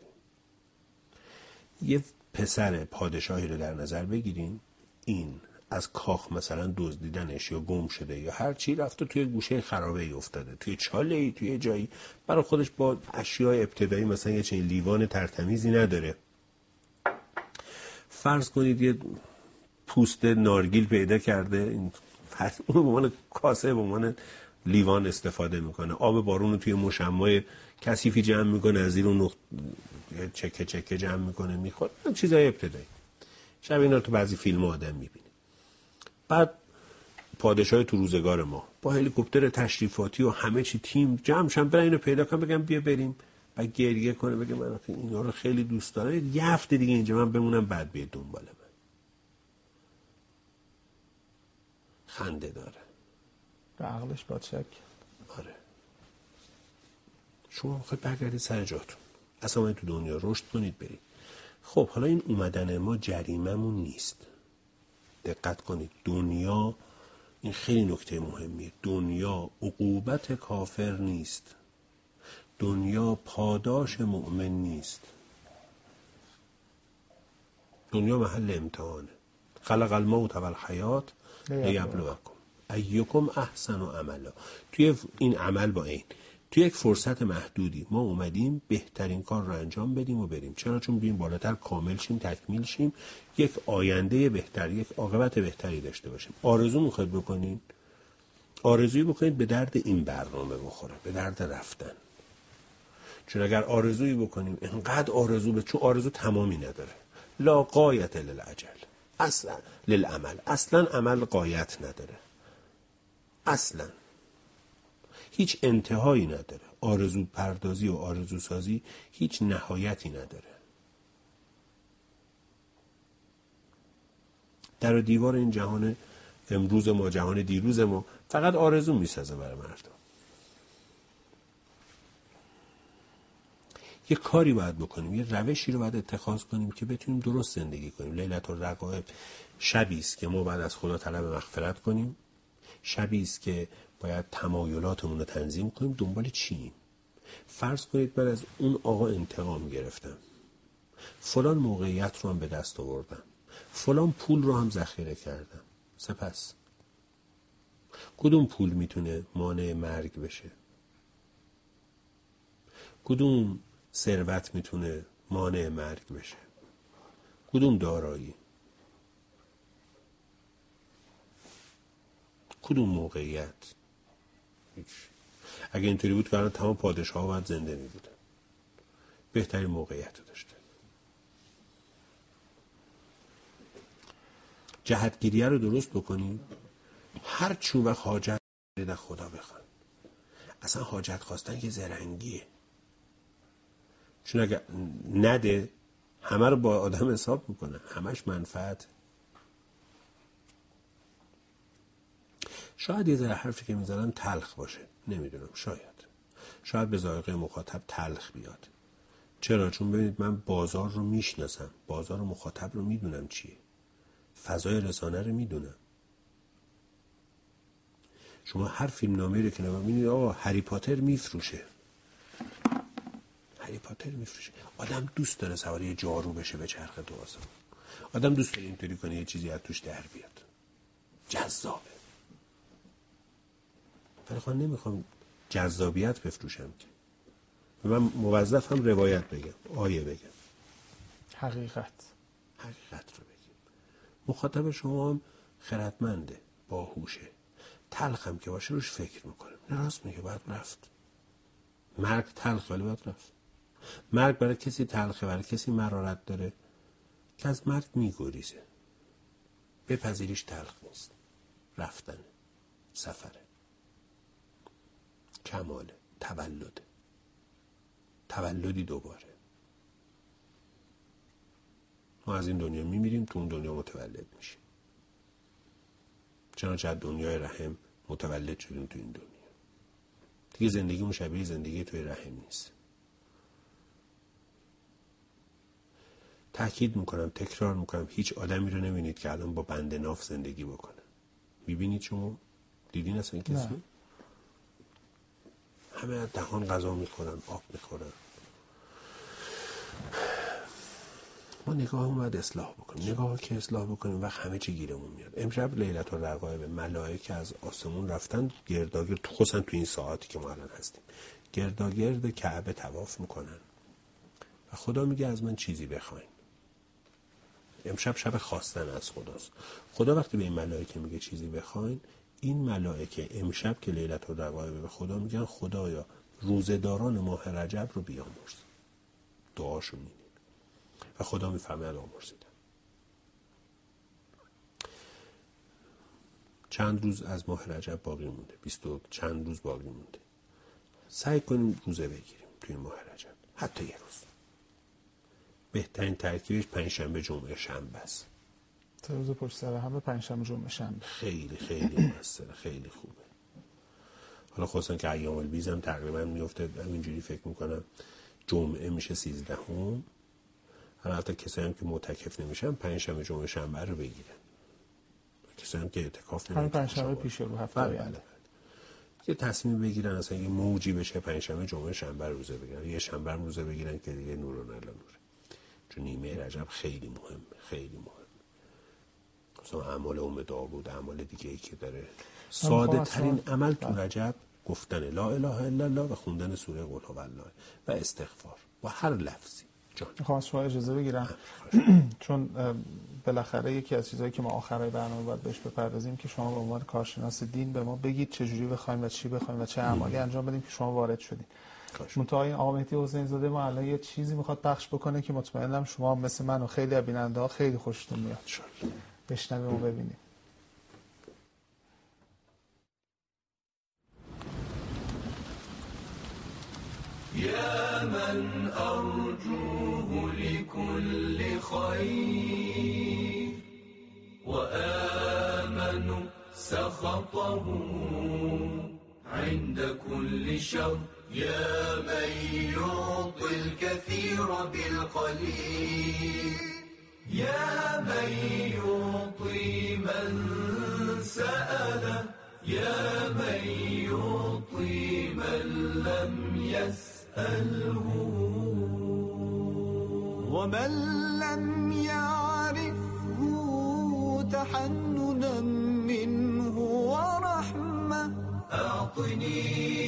Speaker 3: یه پسر پادشاهی رو در نظر بگیریم، این از کاخ مثلا دزدیدنش یا گم شده یا هر چی رفته توی گوشه خرابه ای افتاده، توی چاله ای، توی جایی برای خودش با اشیاء ابتدایی مثلا یه چنین لیوان ترتمیزی نداره. فرض کنید یه پوست نارگیل پیدا کرده، این اون به عنوان کاسه، به عنوان لیوان استفاده میکنه. آب بارون رو توی مشمای کثیفی جمع میکنه، از زیر اون نقط... چکه چکه جمع میکنه میخوره. چیزای ابتدایی. شب اینا رو تو بعضی فیلم آدم میبینه. بعد پادشاه تو روزگار ما با هلیکوپتر تشریفاتی و همه چی تیم جمع شدن برن اینو پیدا کنن، بگم بیا بریم، بعد گریه کنه بگه من اینا رو خیلی دوست دارم، یه هفته دیگه اینجا من بمونم، بعد بیاد دنبال من. خنده داره.
Speaker 1: به عقلش با شک.
Speaker 3: آره. شما میخواید برگردید سر جاتون، اصلا تو دنیا رشد کنید برید. خب حالا این اومدن ما جریممون نیست. دقت کنید، دنیا، این خیلی نکته مهمیه، دنیا عقوبت کافر نیست، دنیا پاداش مؤمن نیست. دنیا محل امتحانه. خلق الموت و الحیات لیبلوکم ایکم احسن عملا. توی این عمل با این توی یک فرصت محدودی ما اومدیم بهترین کار رو انجام بدیم و بریم. چرا؟ چون بیایم بالاتر کامل شیم، تکمیل شیم، یک آینده بهتر، یک عاقبت بهتری داشته باشیم. آرزو میخواید بکنین، آرزویی بکنید به درد این برنامه بخوره، به درد رفتن. چون اگر آرزویی بکنیم انقدر آرزو به، چون آرزو تمامی نداره، لا غایت للعجل اصلا للعمل، اصلا عمل غایت نداره، اصلا هیچ انتهایی نداره. آرزو پردازی و آرزو سازی هیچ نهایتی نداره. در و دیوار این جهان امروز ما، جهان دیروز ما، فقط آرزو میسازه برای مردم. یه کاری باید بکنیم، یه روشی رو باید اتخاذ کنیم که بتونیم درست زندگی کنیم. لیلة الرغائب شبی است که ما باید از خدا طلب مغفرت کنیم، شبی است که باید تمایلاتمون رو تنظیم کنیم. دنبال چییم؟ فرض کنید من از اون آقا انتقام گرفتم، فلان موقعیت رو هم به دست آوردم، فلان پول رو هم ذخیره کردم، سپس کدوم پول میتونه مانع مرگ بشه؟ کدوم ثروت میتونه مانع مرگ بشه؟ کدوم دارایی؟ کدوم موقعیت؟ هیچ. اگه اینطوری بود که الان تمام پادشاها باید زنده می بودن، بهترین موقعیت رو داشته. جهتگیریه رو درست بکنیم. هر چون وقت حاجت در خدا بخوان. اصلا حاجت خواستن که زرنگیه، چون اگه نده همه رو با آدم حساب میکنه، همش منفعت. شاید یه ذره حرفی که میزنن تلخ باشه، نمیدونم، شاید شاید به ذائقه مخاطب تلخ بیاد. چرا؟ چون ببینید من بازار رو میشناسم، بازار مخاطب رو میدونم چیه، فضای رسانه رو میدونم. شما هر فیلم نامه‌ای رو که میبینید آقا هری پاتر میفروشه، هری پاتر میفروشه، آدم دوست داره سواری جارو بشه به چرخ دوازده، آدم دوست داره اینطوری کنه یه چیزی از توش در بیاد، جذابه. ولی خب نمیخوام جذابیت بفروشم که من موظفم روایت بگم، آیه بگم،
Speaker 1: حقیقت
Speaker 3: حقیقت رو بگیم. مخاطب شما هم خردمنده، باهوشه، تلخم که باشه روش فکر میکنه. راست میگه، باید رفت. مرگ تلخ ولی باید رفت. مرگ برای کسی تلخه، برای کسی مرارت داره که از مرگ میگریزه. بپذیریش تلخ نیست، رفتن، سفره، کماله، تولده، تولدی دوباره. ما از این دنیا میمیریم، تو اون دنیا متولد میشیم. چنانچه از دنیای رحم متولد شدیم تو این دنیا. دیگه زندگیمون شبیه زندگی توی رحم نیست. تأکید میکنم، تکرار میکنم، هیچ آدمی رو نبینید که الان با بند ناف زندگی بکنه. میبینید شما؟ دیدین اصلا کسی؟ نه. همه از دهان غذا میخورن، آب میخورن. ما نگاهمون باید اصلاح بکنیم. نگاه که اصلاح بکنیم وقت همه چی گیرمون میاد. امشب لیلة الرقائب ملائکه از آسمون رفتن گرداگرد، خصوصا تو این ساعاتی که ما الان هستیم، گرداگرد کعبه طواف میکنن و خدا میگه از من چیزی بخواین. امشب شب خواستن از خداست. خدا وقتی به این ملائکه میگه چیزی بخواین، این ملائکه امشب که لیلة الرقائب به خدا میگن خدایا روزه‌داران ماه رجب رو بیامرز. دعاشو میدین و خدا میفرماید آمرزیدن. چند روز از ماه رجب باقی مونده، بیست و چند روز باقی مونده. سعی کنیم روزه بگیریم توی ماه رجب، حتی یه روز. بهترین ترکیبش پنجشنبه جمعه شنبه است.
Speaker 1: سه روز پشت سر هم، پنجشنبه جمعه شنبه.
Speaker 3: خیلی خیلی موثره، خیلی خوبه. حالا خصوصا که ایام البیز هم تقریبا میفته همینجوری، فکر میکنم جمعه میشه سیزدهم. البته کسایی هم که معتکف نمیشن پنجشنبه جمعه شنبه رو بگیرن. کسایی هم که اعتکاف نمیشن
Speaker 1: پنجشنبه پیش رو هفته آینده
Speaker 3: یه تصمیم بگیرن، اصلا یه موجی بشه پنجشنبه جمعه شنبه روزه بگیرن، یه شنبه هم روزه بگیرن که دیگه نور و نلا نوره. چون نیمه رجب خیلی مهم، خیلی مهم. مثلا اعمال ام داوود، اعمال دیگه ای که داره، ساده ترین عمل تو رجب گفتن لا اله الا الله و خوندن سوره قل هو الله و استغفار و هر لفظی.
Speaker 1: میخوام شما اجازه بگیرم چون بالاخره یکی از چیزایی که ما آخرای برنامه باید بهش بپردازیم که شما به عنوان کارشناس دین به ما بگید چجوری بخوایم و چی بخوایم و چه اعمالی انجام بدیم که شما وارد شدید. منتها این آقا مهدی حسین زاده ما الان یه چیزی میخواد پخش بکنه که مطمئنم شما مثل من و خیلی از بیننده‌ها خیلی خوشتون میاد. بشنویم و ببینیم.
Speaker 5: يا من أرجوه لكل خير وآمن سخطه عند كل شر يا من يعطي الكثير بالقليل يا من يعطي من سأله يا من يعطي من لم يسأله ومن لم يعرفه تحننا منه ورحمة أعطني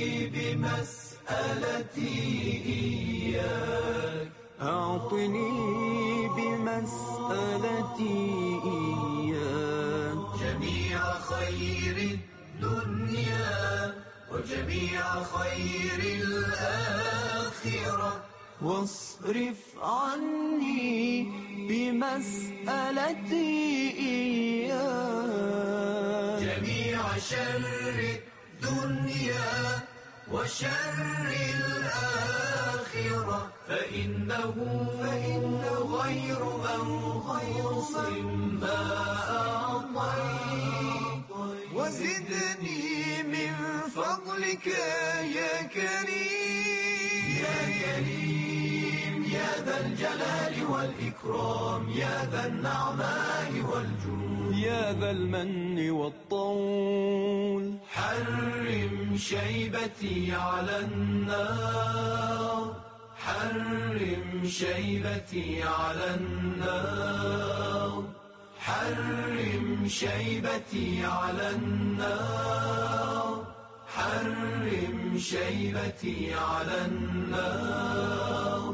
Speaker 5: بمسألتي إياك أعطني بمسألتي إياك جميع خير الدنيا وجميع خير الآخرة واصرف عني بمسألتي إياك جميع شر الدنيا وشر الآخرة فإنه فإنه غير منقوص ما أعطيت وزدني من فضلك يا كريم يا كريم يا ذا الجلال والإكرام يا ذا النعماء والجود يا ذا المن والطول حرم شيبتي على النار حرم شيبتي على النار حرم شيبتي على النار حرم شيبتي على النار.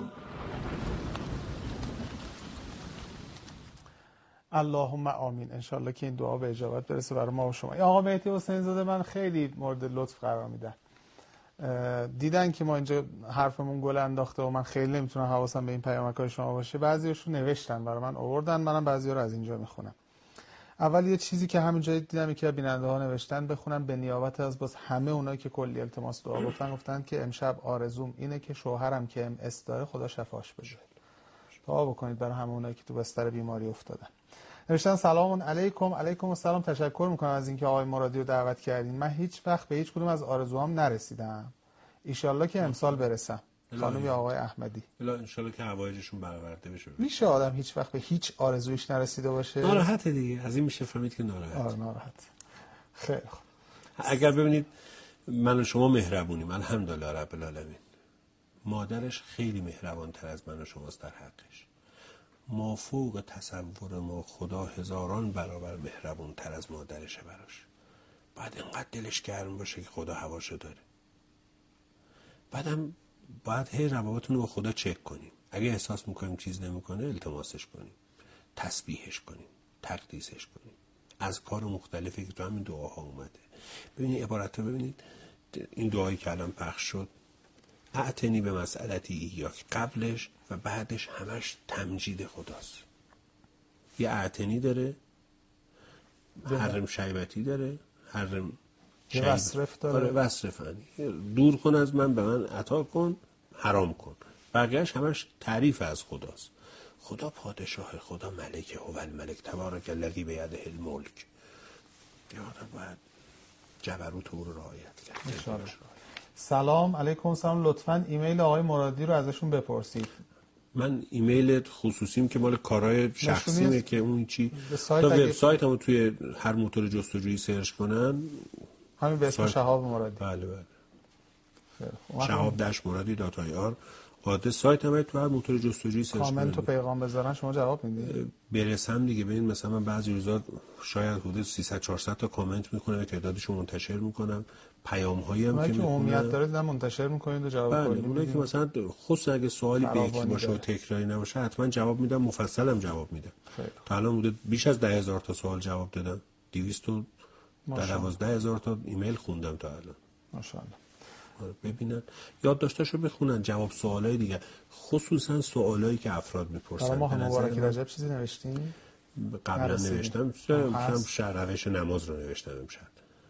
Speaker 1: اللهم آمین. انشالله که این دعا به اجابت برسه برای ما و شما. آقا مهدی حسین زاده من خیلی مورد لطف قرار میدن. دیدن که ما اینجا حرفمون گل انداخته و من خیلی نمیتونم حواسم به این پیامک‌های شما باشه، بعضیاشون نوشتن برای من آوردن، منم بعضیا رو از اینجا میخونم. اول یه چیزی که همینجا دیدم که بیننده ها نوشتن بخونم به نیابت از باز همه اونایی که کلی التماس دعا گفتن. گفتن که امشب آرزوم اینه که شوهرم که ام اس داره خدا شفاش بده. دعا بکنید برای همه اونایی که تو بستر بیماری افتادن. نوشتن سلام علیکم. علیکم السلام. تشکر میکنم از اینکه آقای مرادی رو دعوت کردین. من هیچ وقت به هیچ کدوم از آرزوهام نرسیدم. ایشالله که امسال برسم. خانم یا آقای احمدی.
Speaker 3: الا انشالله که حوایجشون برآورده بشه.
Speaker 1: میشه آدم هیچ وقت به هیچ آرزویش نرسیده باشه؟
Speaker 3: ناراحته دیگه. از این میشه فهمید که ناراحته.
Speaker 1: آره ناراحت. خیلی خوب.
Speaker 3: اگر ببینید من و شما مهربونیم الحمدلله رب العالمین. مادرش خیلی مهربان‌تر از من و شماست در حقش. ما فوق تصور ما خدا هزاران برابر مهربان‌تر از مادرشه براش. بعد اینقدر دلش گرم باشه که خدا هواشو داره. بعدم باید هی روابطتون رو با خدا چک کنیم. اگه احساس میکنیم چیز نمیکنه التماسش کنیم، تسبیحش کنیم، تقدیسش کنیم. از کار مختلفی که تو همین دعاها اومده. ببینید عبارت رو ببینید. این دعایی که الان پخش شد اعتنی به مسئلتی ایاک، قبلش و بعدش همش تمجید خداست. یه اعتنی داره، حرم شیبتی داره، حرم
Speaker 1: یه وصرف داره.
Speaker 3: آره وصرفانی. دور کن از من، به من عطا کن، حرام کن. بقیهش همش تعریف از خداست. خدا پادشاه، خدا ملکه، هو الملک تبارک الذی بیده الملک. یا آدم باید جبروت او رو رعایت کرد.
Speaker 1: سلام علیکم. سلام. لطفاً ایمیل آقای مرادی رو ازشون بپرسید.
Speaker 3: من ایمیل خصوصیم که مال کارهای شخصیمه که اون چی
Speaker 1: تا
Speaker 3: وبسایت هم توی هر موتور جستجویی سرچ کنن
Speaker 1: همین به اسم شهاب مرادی.
Speaker 3: بله بله. شهاب داش مرادی دات آی آر آدرس سایت هم تو هر موتور جستجویی سرچ کنن.
Speaker 1: کامنت و پیغام بذارن شما جواب میدید؟
Speaker 3: برسم دیگه. ببین مثلا من بعضی روزا شاید حدود سیصد چهارصد تا کامنت میکنم، تعدادشو منتشر میکنم. پیام هایی هم که میخونم
Speaker 1: عمومیت داره دیدم منتشر میکنید و جواب
Speaker 3: بله.
Speaker 1: کلی
Speaker 3: اونایی که مثلا خصوصا اگه سوالی به یکی باشه و تکراری نباشه حتما جواب میدم، مفصلم جواب میدم. تا الان حدود بیش از ده هزار تا سوال جواب دادم. دویست و دوازده هزار تا ایمیل خوندم تا الان.
Speaker 1: ماشاءالله.
Speaker 3: ببینن یادداشتاشو بخونن، جواب سوالای دیگه، خصوصا سوالایی که افراد میپرسن.
Speaker 1: برای ماه مبارک رجب چیزی نوشتین؟
Speaker 3: قبلا نوشتم، هم شرح روش نماز رو نوشتم امشب.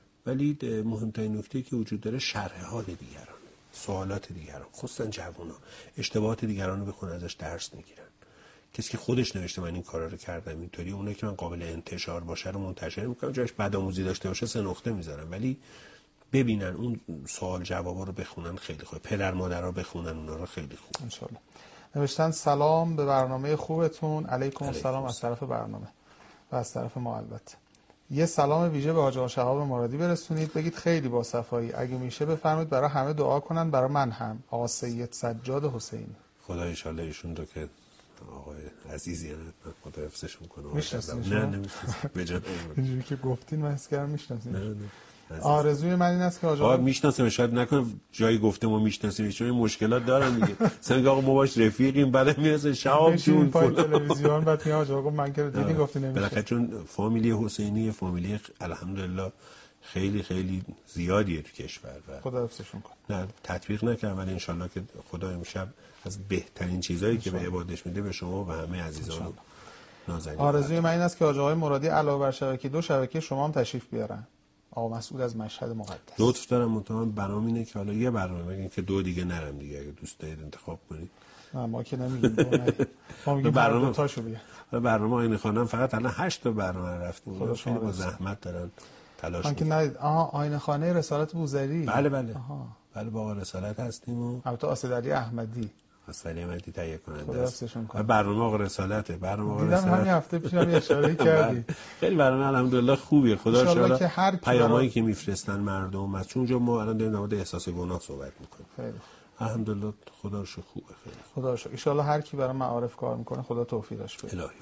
Speaker 3: ولی مهمترین نکته که وجود داره شرح حال دیگران، سوالات دیگران، خصوصا جوونا اشتباهات دیگران رو بخونن ازش درس میگیرن. کسی که خودش نوشته من این کارا رو کردم اینطوری، اونایی که من قابل انتشار باشه رو منتشر میکنم، جاش بدآموزی داشته باشه سه نقطه میذارم، ولی ببینن اون سوال جوابا رو بخونن خیلی خوبه. پدر مادرها بخونن اونا رو خیلی خوب.
Speaker 1: ان شاء الله. نوشتن سلام به برنامه خوبتون. علیکم السلام از طرف برنامه و از طرف ما البته. یه سلام ویژه به حاج آقا شهاب مرادی برسونید، بگید خیلی با صفایی اگه میشه بفرمایید برای همه دعا کنن، برای من هم. آقا سید سجاد حسینی.
Speaker 3: خدا ان شاء الله ایشون رو که آقای عزیزی هستن خدا حفظشون کنه.
Speaker 1: میشناسین؟
Speaker 3: نه نمیشناسم. بجد
Speaker 1: اینجوری که گفتین من حس کردم میشناسین.
Speaker 3: نه نه.
Speaker 1: آرزوی من این است که حاج
Speaker 3: آقا میشناسم، شاید نکنه جایی گفته ما میشناسیم، چون مشکلات دارن دیگه. مثلا آقا ما باش رفیقیم، بعد میرسه شهاب جون
Speaker 1: پای تلویزیون، بعد میاد حاج آقا من که دیدی گفتی نمیشه.
Speaker 3: بالاخره چون فامیلی حسینی فامیلی الحمدلله خیلی خیلی زیادیه تو کشور.
Speaker 1: خدا حفظشون کنه.
Speaker 3: نه تطبیق نکردم، ولی انشالله که خدا امشب از بهترین چیزایی که به عبادش میده به شما و همه عزیزان نازنین.
Speaker 1: آرزوی من این است که حاج آقای مرادی علاوه بر شبکه دو شبکه شما هم تشریف بیارن. آقا مسعود از مشهد مقدس.
Speaker 3: لطف دارم، مطمئن برنامه اینه که حالا یه برنامه بگین که دو دیگه نرم دیگه، اگه دوست دارید انتخاب کنید.
Speaker 1: نه ما که نمیگیم دو نریم. ما میگیم برنامه تاشو بیا.
Speaker 3: برنامه آینه خانم فقط الان هشت تا برنامه رفتیم.
Speaker 1: خدا
Speaker 3: خیلی با زحمت دارن تلاش
Speaker 1: میکنن. من که ندید. آها آینه خانه رسالت بوزری.
Speaker 3: بله بله.
Speaker 1: آها.
Speaker 3: بله با رسالت هستیم و
Speaker 1: البته آسدعلی احمدی.
Speaker 3: آسدعلی احمدی تهیه کننده
Speaker 1: خدا حفظشون کنه.
Speaker 3: برنامه آقا رسالته. برنامه آقا
Speaker 1: رسالت. دیدم همین هفته پیشم اشاره کردی.
Speaker 3: خیلی برنامه الحمدلله خوبیه. خدا شکر.
Speaker 1: که هر
Speaker 3: پیامایی که میفرستن مردم از چون جو ما الان داریم در مورد احساس گناه صحبت میکنیم.
Speaker 1: خیلی
Speaker 3: الحمدلله خدا رو شکر خوبه. خیلی
Speaker 1: خدا رو شکر. ان شاء الله هر کی برای معارف کار میکنه خدا توفیقش بده.
Speaker 3: الهی.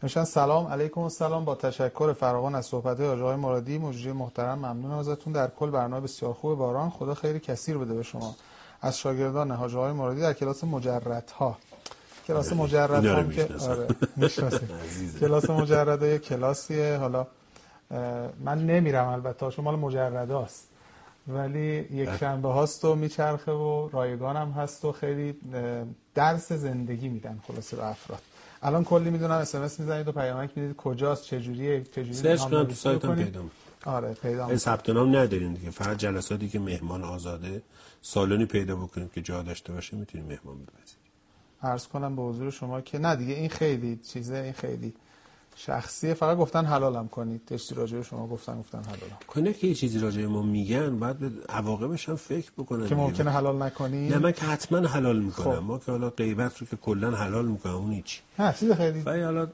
Speaker 1: میشن سلام علیکم و سلام، با تشکر فراوان از صحبت‌های حاج آقای مرادی مجری محترم ممنونم ازتون. در کل برنامه بسیار خوب باران، خدا خیری کثیر بده به شما. از شاگردان حاج آقای مرادی در کلاس مجردها. کلاس مجردها هم که آره میشناسید. کلاس مجرده کلاسیه، حالا من نمیرم البته چون مال مجرداست، ولی یک شنبه هاست و میچرخه و رایگان هم هست و خیلی درس زندگی میدن خلاصه به افراد. الان کلی میدونم اس ام اس میزنید و پیامک میدید کجاست، چه جوریه، چه جوری
Speaker 3: سرچ کنید تو سایتم پیدا می‌کنید.
Speaker 1: آره پیدا
Speaker 3: می‌کنید. ثبت نام ندارین دیگه، فقط جلساتی که مهمان آزاده سالونی پیدا بکنید که جا داشته باشه میتونید مهمان بپذیرید.
Speaker 1: عرض کنم به حضور شما که نه دیگه این خیلی چیزه، این خیلی شخصیه، فقط گفتن حلالم کنید. تشتی راجع به شما گفتن گفتن حلالم
Speaker 3: کنه که یه چیزی راجع به ما میگن بعد به عواقبش هم فکر بکنن
Speaker 1: که ممکنه حلال نکنی.
Speaker 3: نه من که حتما حلال میکنم.
Speaker 1: خب.
Speaker 3: ما که حالا غیبت رو که کلا حلال میکنم اون هیچ.
Speaker 1: نه چیز خیلی
Speaker 3: ولی حالا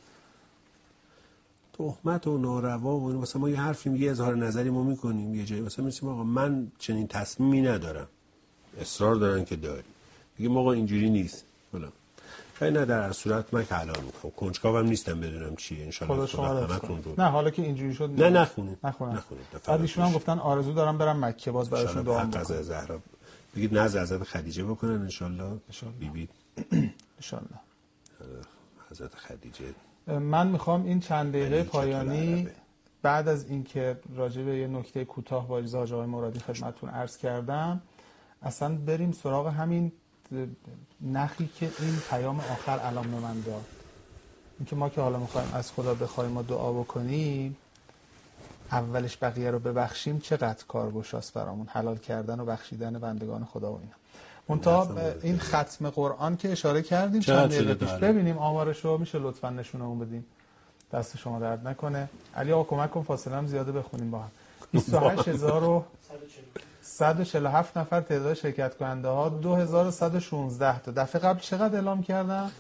Speaker 3: تهمت و ناروا و مثلا ما یه حرفی میگه اظهار نظری ما میکنیم یه جایی مثلا میگیم آقا من چنین تصمیمی ندارم، اصرار دارن که داری، میگیم آقا اینجوری نیست فلان. خیلی نه، در هر صورت من که حلال میکنم، کنجکاوم نیستم بدونم چیه. ان شاء الله
Speaker 1: خدا شما
Speaker 3: همتون رو.
Speaker 1: نه حالا که اینجوری شد
Speaker 3: نه نخونید
Speaker 1: نخونید
Speaker 3: نخونید.
Speaker 1: بعد ایشون هم گفتن آرزو دارم برم مکه، باز براشون دعا میکنم.
Speaker 3: حق زهرا بگید نزد حضرت خدیجه بکنن ان شاء الله. بیبی
Speaker 1: ان شاء الله
Speaker 3: حضرت خدیجه.
Speaker 1: من میخوام این چند دقیقه پایانی بعد از اینکه راجع به یه نکته کوتاه با اجازه حاج آقای مرادی خدمتتون عرض کردم، اصلا بریم سراغ همین نخی که این پیام آخر الان به من داد. اینکه ما که حالا میخوایم از خدا بخوایم و دعا بکنیم، اولش بقیه رو ببخشیم، چقدر کارگشاست برامون حلال کردن و بخشیدن بندگان خدا و اینا. منتها این ختم قرآن که اشاره کردیم چند دقیقه پیش، ببینیم آمارش رو میشه لطفا نشونمون بدیم؟ دست شما درد نکنه. علی آقا کمک کن فاصله هم زیاده بخونیم با هم. بیست و هشت هزار و صد و چهل و هفت نفر تعداد شرکت کننده ها، دو هزار و صد و شانزده تا. دفعه قبل چقدر اعلام کردن؟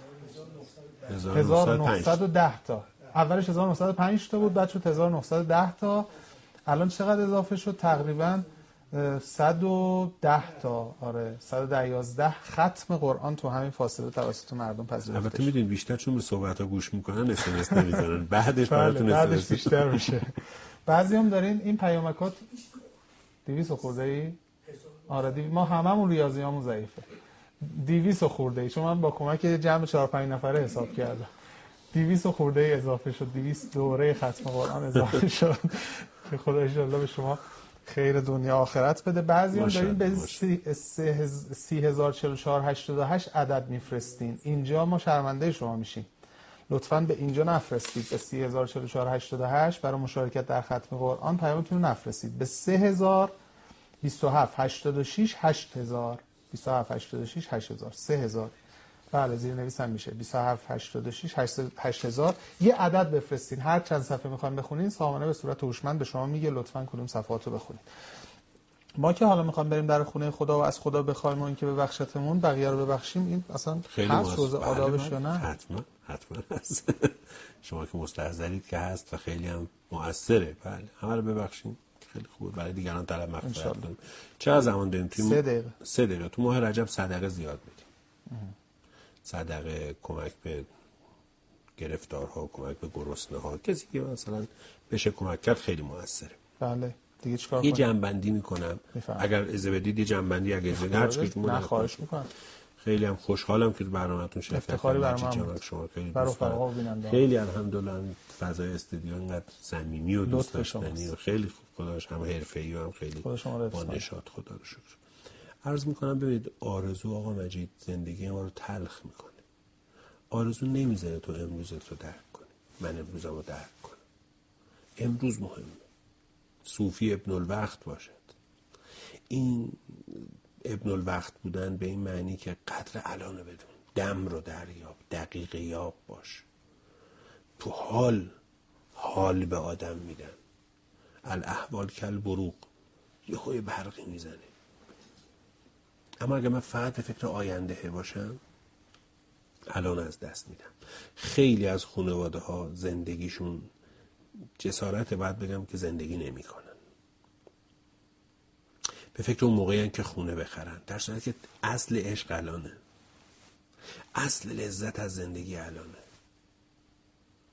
Speaker 1: هزار و نهصد و ده تا. اولش هزار و نهصد و پنج تا بود، بعد شد هزار و نهصد و ده تا. الان چقدر اضافه شد؟ تقریبا صد و ده تا. آره صد و ده یازده ختم قرآن تو همین فاصله توسط مردم پذیرفته.
Speaker 3: البته میدونید بیشتر چون به صحبت‌ها گوش میکنن اس ام اس نمیزنن، بعدش
Speaker 1: براتون بعدش بیشتر میشه. بعضیام دارین این پیامکات دویست خورده ای. آره دیو... ما هممون ریاضیامون ضعیفه. دویست خورده ای، چون من با کمک جمع چهار پنج نفره حساب کردم. دویست خورده ای اضافه شد، دویست دوره ختم قرآن اضافه شد. که خدا ان شاءالله به شما خیر دنیا آخرت بده. بعضیام دارین به سی هزار و چهل و چهار هشتاد و هشت عدد میفرستین. اینجا ما شرمنده شما میشیم. لطفاً به اینجا نفرستید، به سی هزار و چهل و چهار هشتاد و هشت برای مشارکت در ختم قرآن پیامتون رو نفرستید. به سه هزار بیست و هفت هشتاد و شش هشت هزار بیست و هفت هشتاد و شش هشت هزار سه هزار. بله زیر نویس هم میشه بیست و هفت هشتاد و شش هشت هزار. یه عدد بفرستین، هر چند صفحه میخواین بخونین سامانه به صورت هوشمند به شما میگه لطفاً کدوم صفحات رو بخونید. ما که حالا میخوام بریم در خونه خدا و از خدا بخوایم و اینکه ببخشتمون بقیه رو ببخشیم، این اصلا هست جزء آدابش یا نه؟
Speaker 3: حتما حتما هست. شما که مستحضرید که هست و خیلی هم مؤثره. بله همه رو ببخشیم، خیلی خوبه برای دیگران طلب مغفرت کنیم. چقدر زمان داریم؟ توی
Speaker 1: سه دقیقه.
Speaker 3: سه دقیقه تو ماه رجب صدقه زیاد بدیم. صدقه، کمک به گرفتارها، کمک به گرسنه‌ها، کسی که مثلا بشه کمک کرد خیلی موثره.
Speaker 1: بله دیگه چیکار
Speaker 3: یه
Speaker 1: کنیم؟
Speaker 3: جنبندی میکنم
Speaker 1: میفهم.
Speaker 3: اگر اجازه بدید یه جنبندی اگر اجازه هر چیزی
Speaker 1: نه خواهش میکنم.
Speaker 3: خیلی هم خوشحالم که برنامه‌تون شرکت کردم.
Speaker 1: افتخاری برام
Speaker 3: جناب شما خیلی
Speaker 1: برای
Speaker 3: دوست دارم.
Speaker 1: بیننده
Speaker 3: خیلی الحمدلله فضای استودیو انقدر صمیمی و دوست داشتنی و خیلی خوب، خداش هم حرفه‌ای و هم خیلی با نشاط، خدا رو شکر. عرض میکنم ببینید آرزو آقا مجید زندگی ما رو تلخ میکنه. آرزو نمیذاره تو امروزت رو درک کنی، من امروزم رو درک کنم. امروز مهمه. صوفی ابن الوقت باشد. این ابن الوقت بودن به این معنی که قدر الانو بدون، دم رو دریاب، دقیقه یاب باش. تو حال حال به آدم میدن. الاحوال کل بروق، یه خوی برقی میزنه. اما اگه من فقط فکر آینده باشم الان از دست میدم. خیلی از خانواده ها زندگیشون جسارت باید بگم که زندگی نمی کنن. به فکر اون موقعی هن که خونه بخرن، در صورتی که اصل عشق الانه، اصل لذت از زندگی الانه.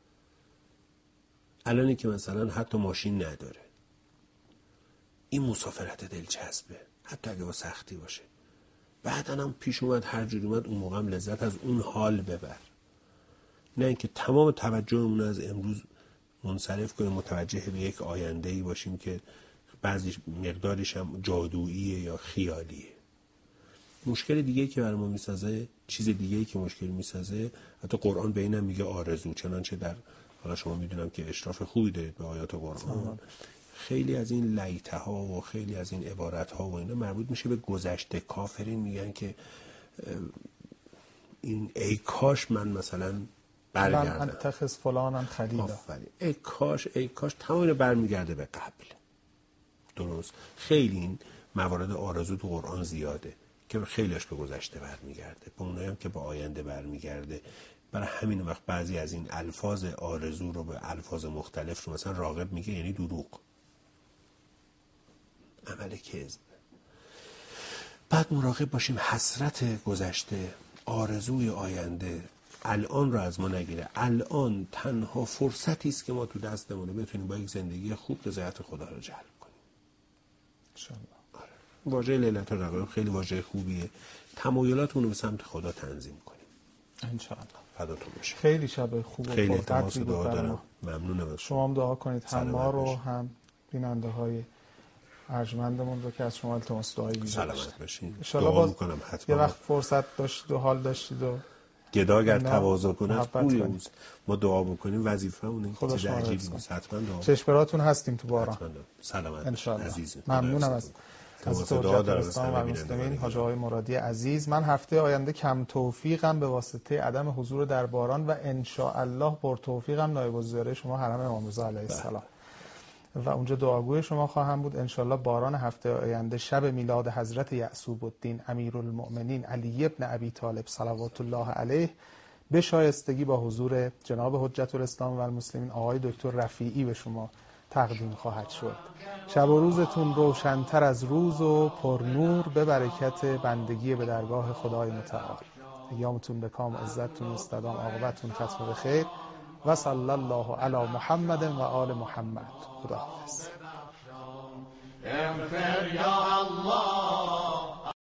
Speaker 3: الانی که مثلا حتی ماشین نداره، این مسافرت دلچسبه حتی اگه با سختی باشه. بعد هم پیش اومد هر جوری اومد اون موقع هم لذت از اون حال ببر، نه اینکه تمام توجهمون از امروز منصرف کنیم متوجه به یک آینده‌ای باشیم که بعضی مقدارش هم جادوییه یا خیالیه. مشکل دیگه که برای ما میسازه، چیز دیگه‌ای که مشکل میسازه، حتی قرآن به اینم میگه آرزو، چنانچه در حالا شما میدونم که اشراف خوبی دارید به آیات قرآن، خیلی از این لیته ها و خیلی از این عبارت ها و اینا مربوط میشه به گذشته. کافرین میگن که این ای کاش من مثلا برگردم،
Speaker 1: من اتخذ فلانم خلیلا،
Speaker 3: آفرین، ای کاش ای کاش تمام اینو برمیگرده به قبل. درست، خیلی این موارد آرزو تو قرآن زیاده که خیلیش به گذشته برمیگرده، به اونایی هم که به آینده برمیگرده. برای همین وقت بعضی از این الفاظ آرزو رو به الفاظ مختلف رو مثلا راغب میگه یعنی دروغ، عمل کذب. بعد مراقب باشیم حسرت گذشته، آرزوی آینده الان رو از ما نگیره. الان تنها فرصتی است که ما تو دستمونه بتونیم با یک زندگی خوب رضایت خدا رو جلب کنیم
Speaker 1: انشالله.
Speaker 3: آره. واژه لیلة الرقائب خیلی واژه خوبیه، تمایلاتمون رو به سمت خدا تنظیم کنیم
Speaker 1: انشالله.
Speaker 3: فداتون بشه.
Speaker 1: خیلی شب خوب و
Speaker 3: خیلی
Speaker 1: پرقدری
Speaker 3: التماس
Speaker 1: بود
Speaker 3: دعا
Speaker 1: برای
Speaker 3: دارم،
Speaker 1: ما.
Speaker 3: ممنونم از
Speaker 1: شما هم دعا کنید هم ما رو
Speaker 3: باشید.
Speaker 1: هم بیننده های ارجمندمون رو که از شما التماس دعایی می‌کنم.
Speaker 3: سلامت باشین.
Speaker 1: انشالله
Speaker 3: دعا
Speaker 1: باز
Speaker 3: میکنم حتما.
Speaker 1: یه وقت فرصت داشتید و حال داشتید و
Speaker 3: گدا گر
Speaker 1: اینا
Speaker 3: تواضع کند
Speaker 1: محبت
Speaker 3: خوی
Speaker 1: کنید.
Speaker 3: اوست. ما دعا بکنیم وظیفه‌مونه،
Speaker 1: خدا
Speaker 3: چیز
Speaker 1: شما رو
Speaker 3: عجیبی
Speaker 1: حفظ
Speaker 3: نیست. حتما دعا
Speaker 1: چشمراتون هستیم تو باران
Speaker 3: حتما دعا. سلامت
Speaker 1: انشالله.
Speaker 3: عزیز.
Speaker 1: ممنونم از
Speaker 3: تماس
Speaker 1: از
Speaker 3: دعا
Speaker 1: توجه
Speaker 3: در
Speaker 1: اسلام و
Speaker 3: بینندگان
Speaker 1: مسلمین حاج
Speaker 3: دیگر.
Speaker 1: آقای مرادی عزیز. من هفته آینده کم توفیقم به واسطه عدم حضور در باران و ان شاء الله پر توفیقم نایب الوزراء شما حرم امام رضا علیه السلام و اونجا دعاگوی شما خواهم بود. ان شاء الله باران هفته آینده شب میلاد حضرت یعصوب الدین امیرالمؤمنین علی ابن ابی طالب صلوات الله علیه به شایستگی با حضور جناب حجت الاسلام و المسلمین آقای دکتر رفیعی به شما تقدیم خواهد شد. شب و روزتون روشن‌تر از روز و پرنور به برکت بندگی به درگاه خدای متعال. ایامتون به کام، عزتتون مستدام، عاقبتتون ختم به خیر و صلی الله علی محمد و آل محمد. خداحافظ.
Speaker 5: اغفر یا الله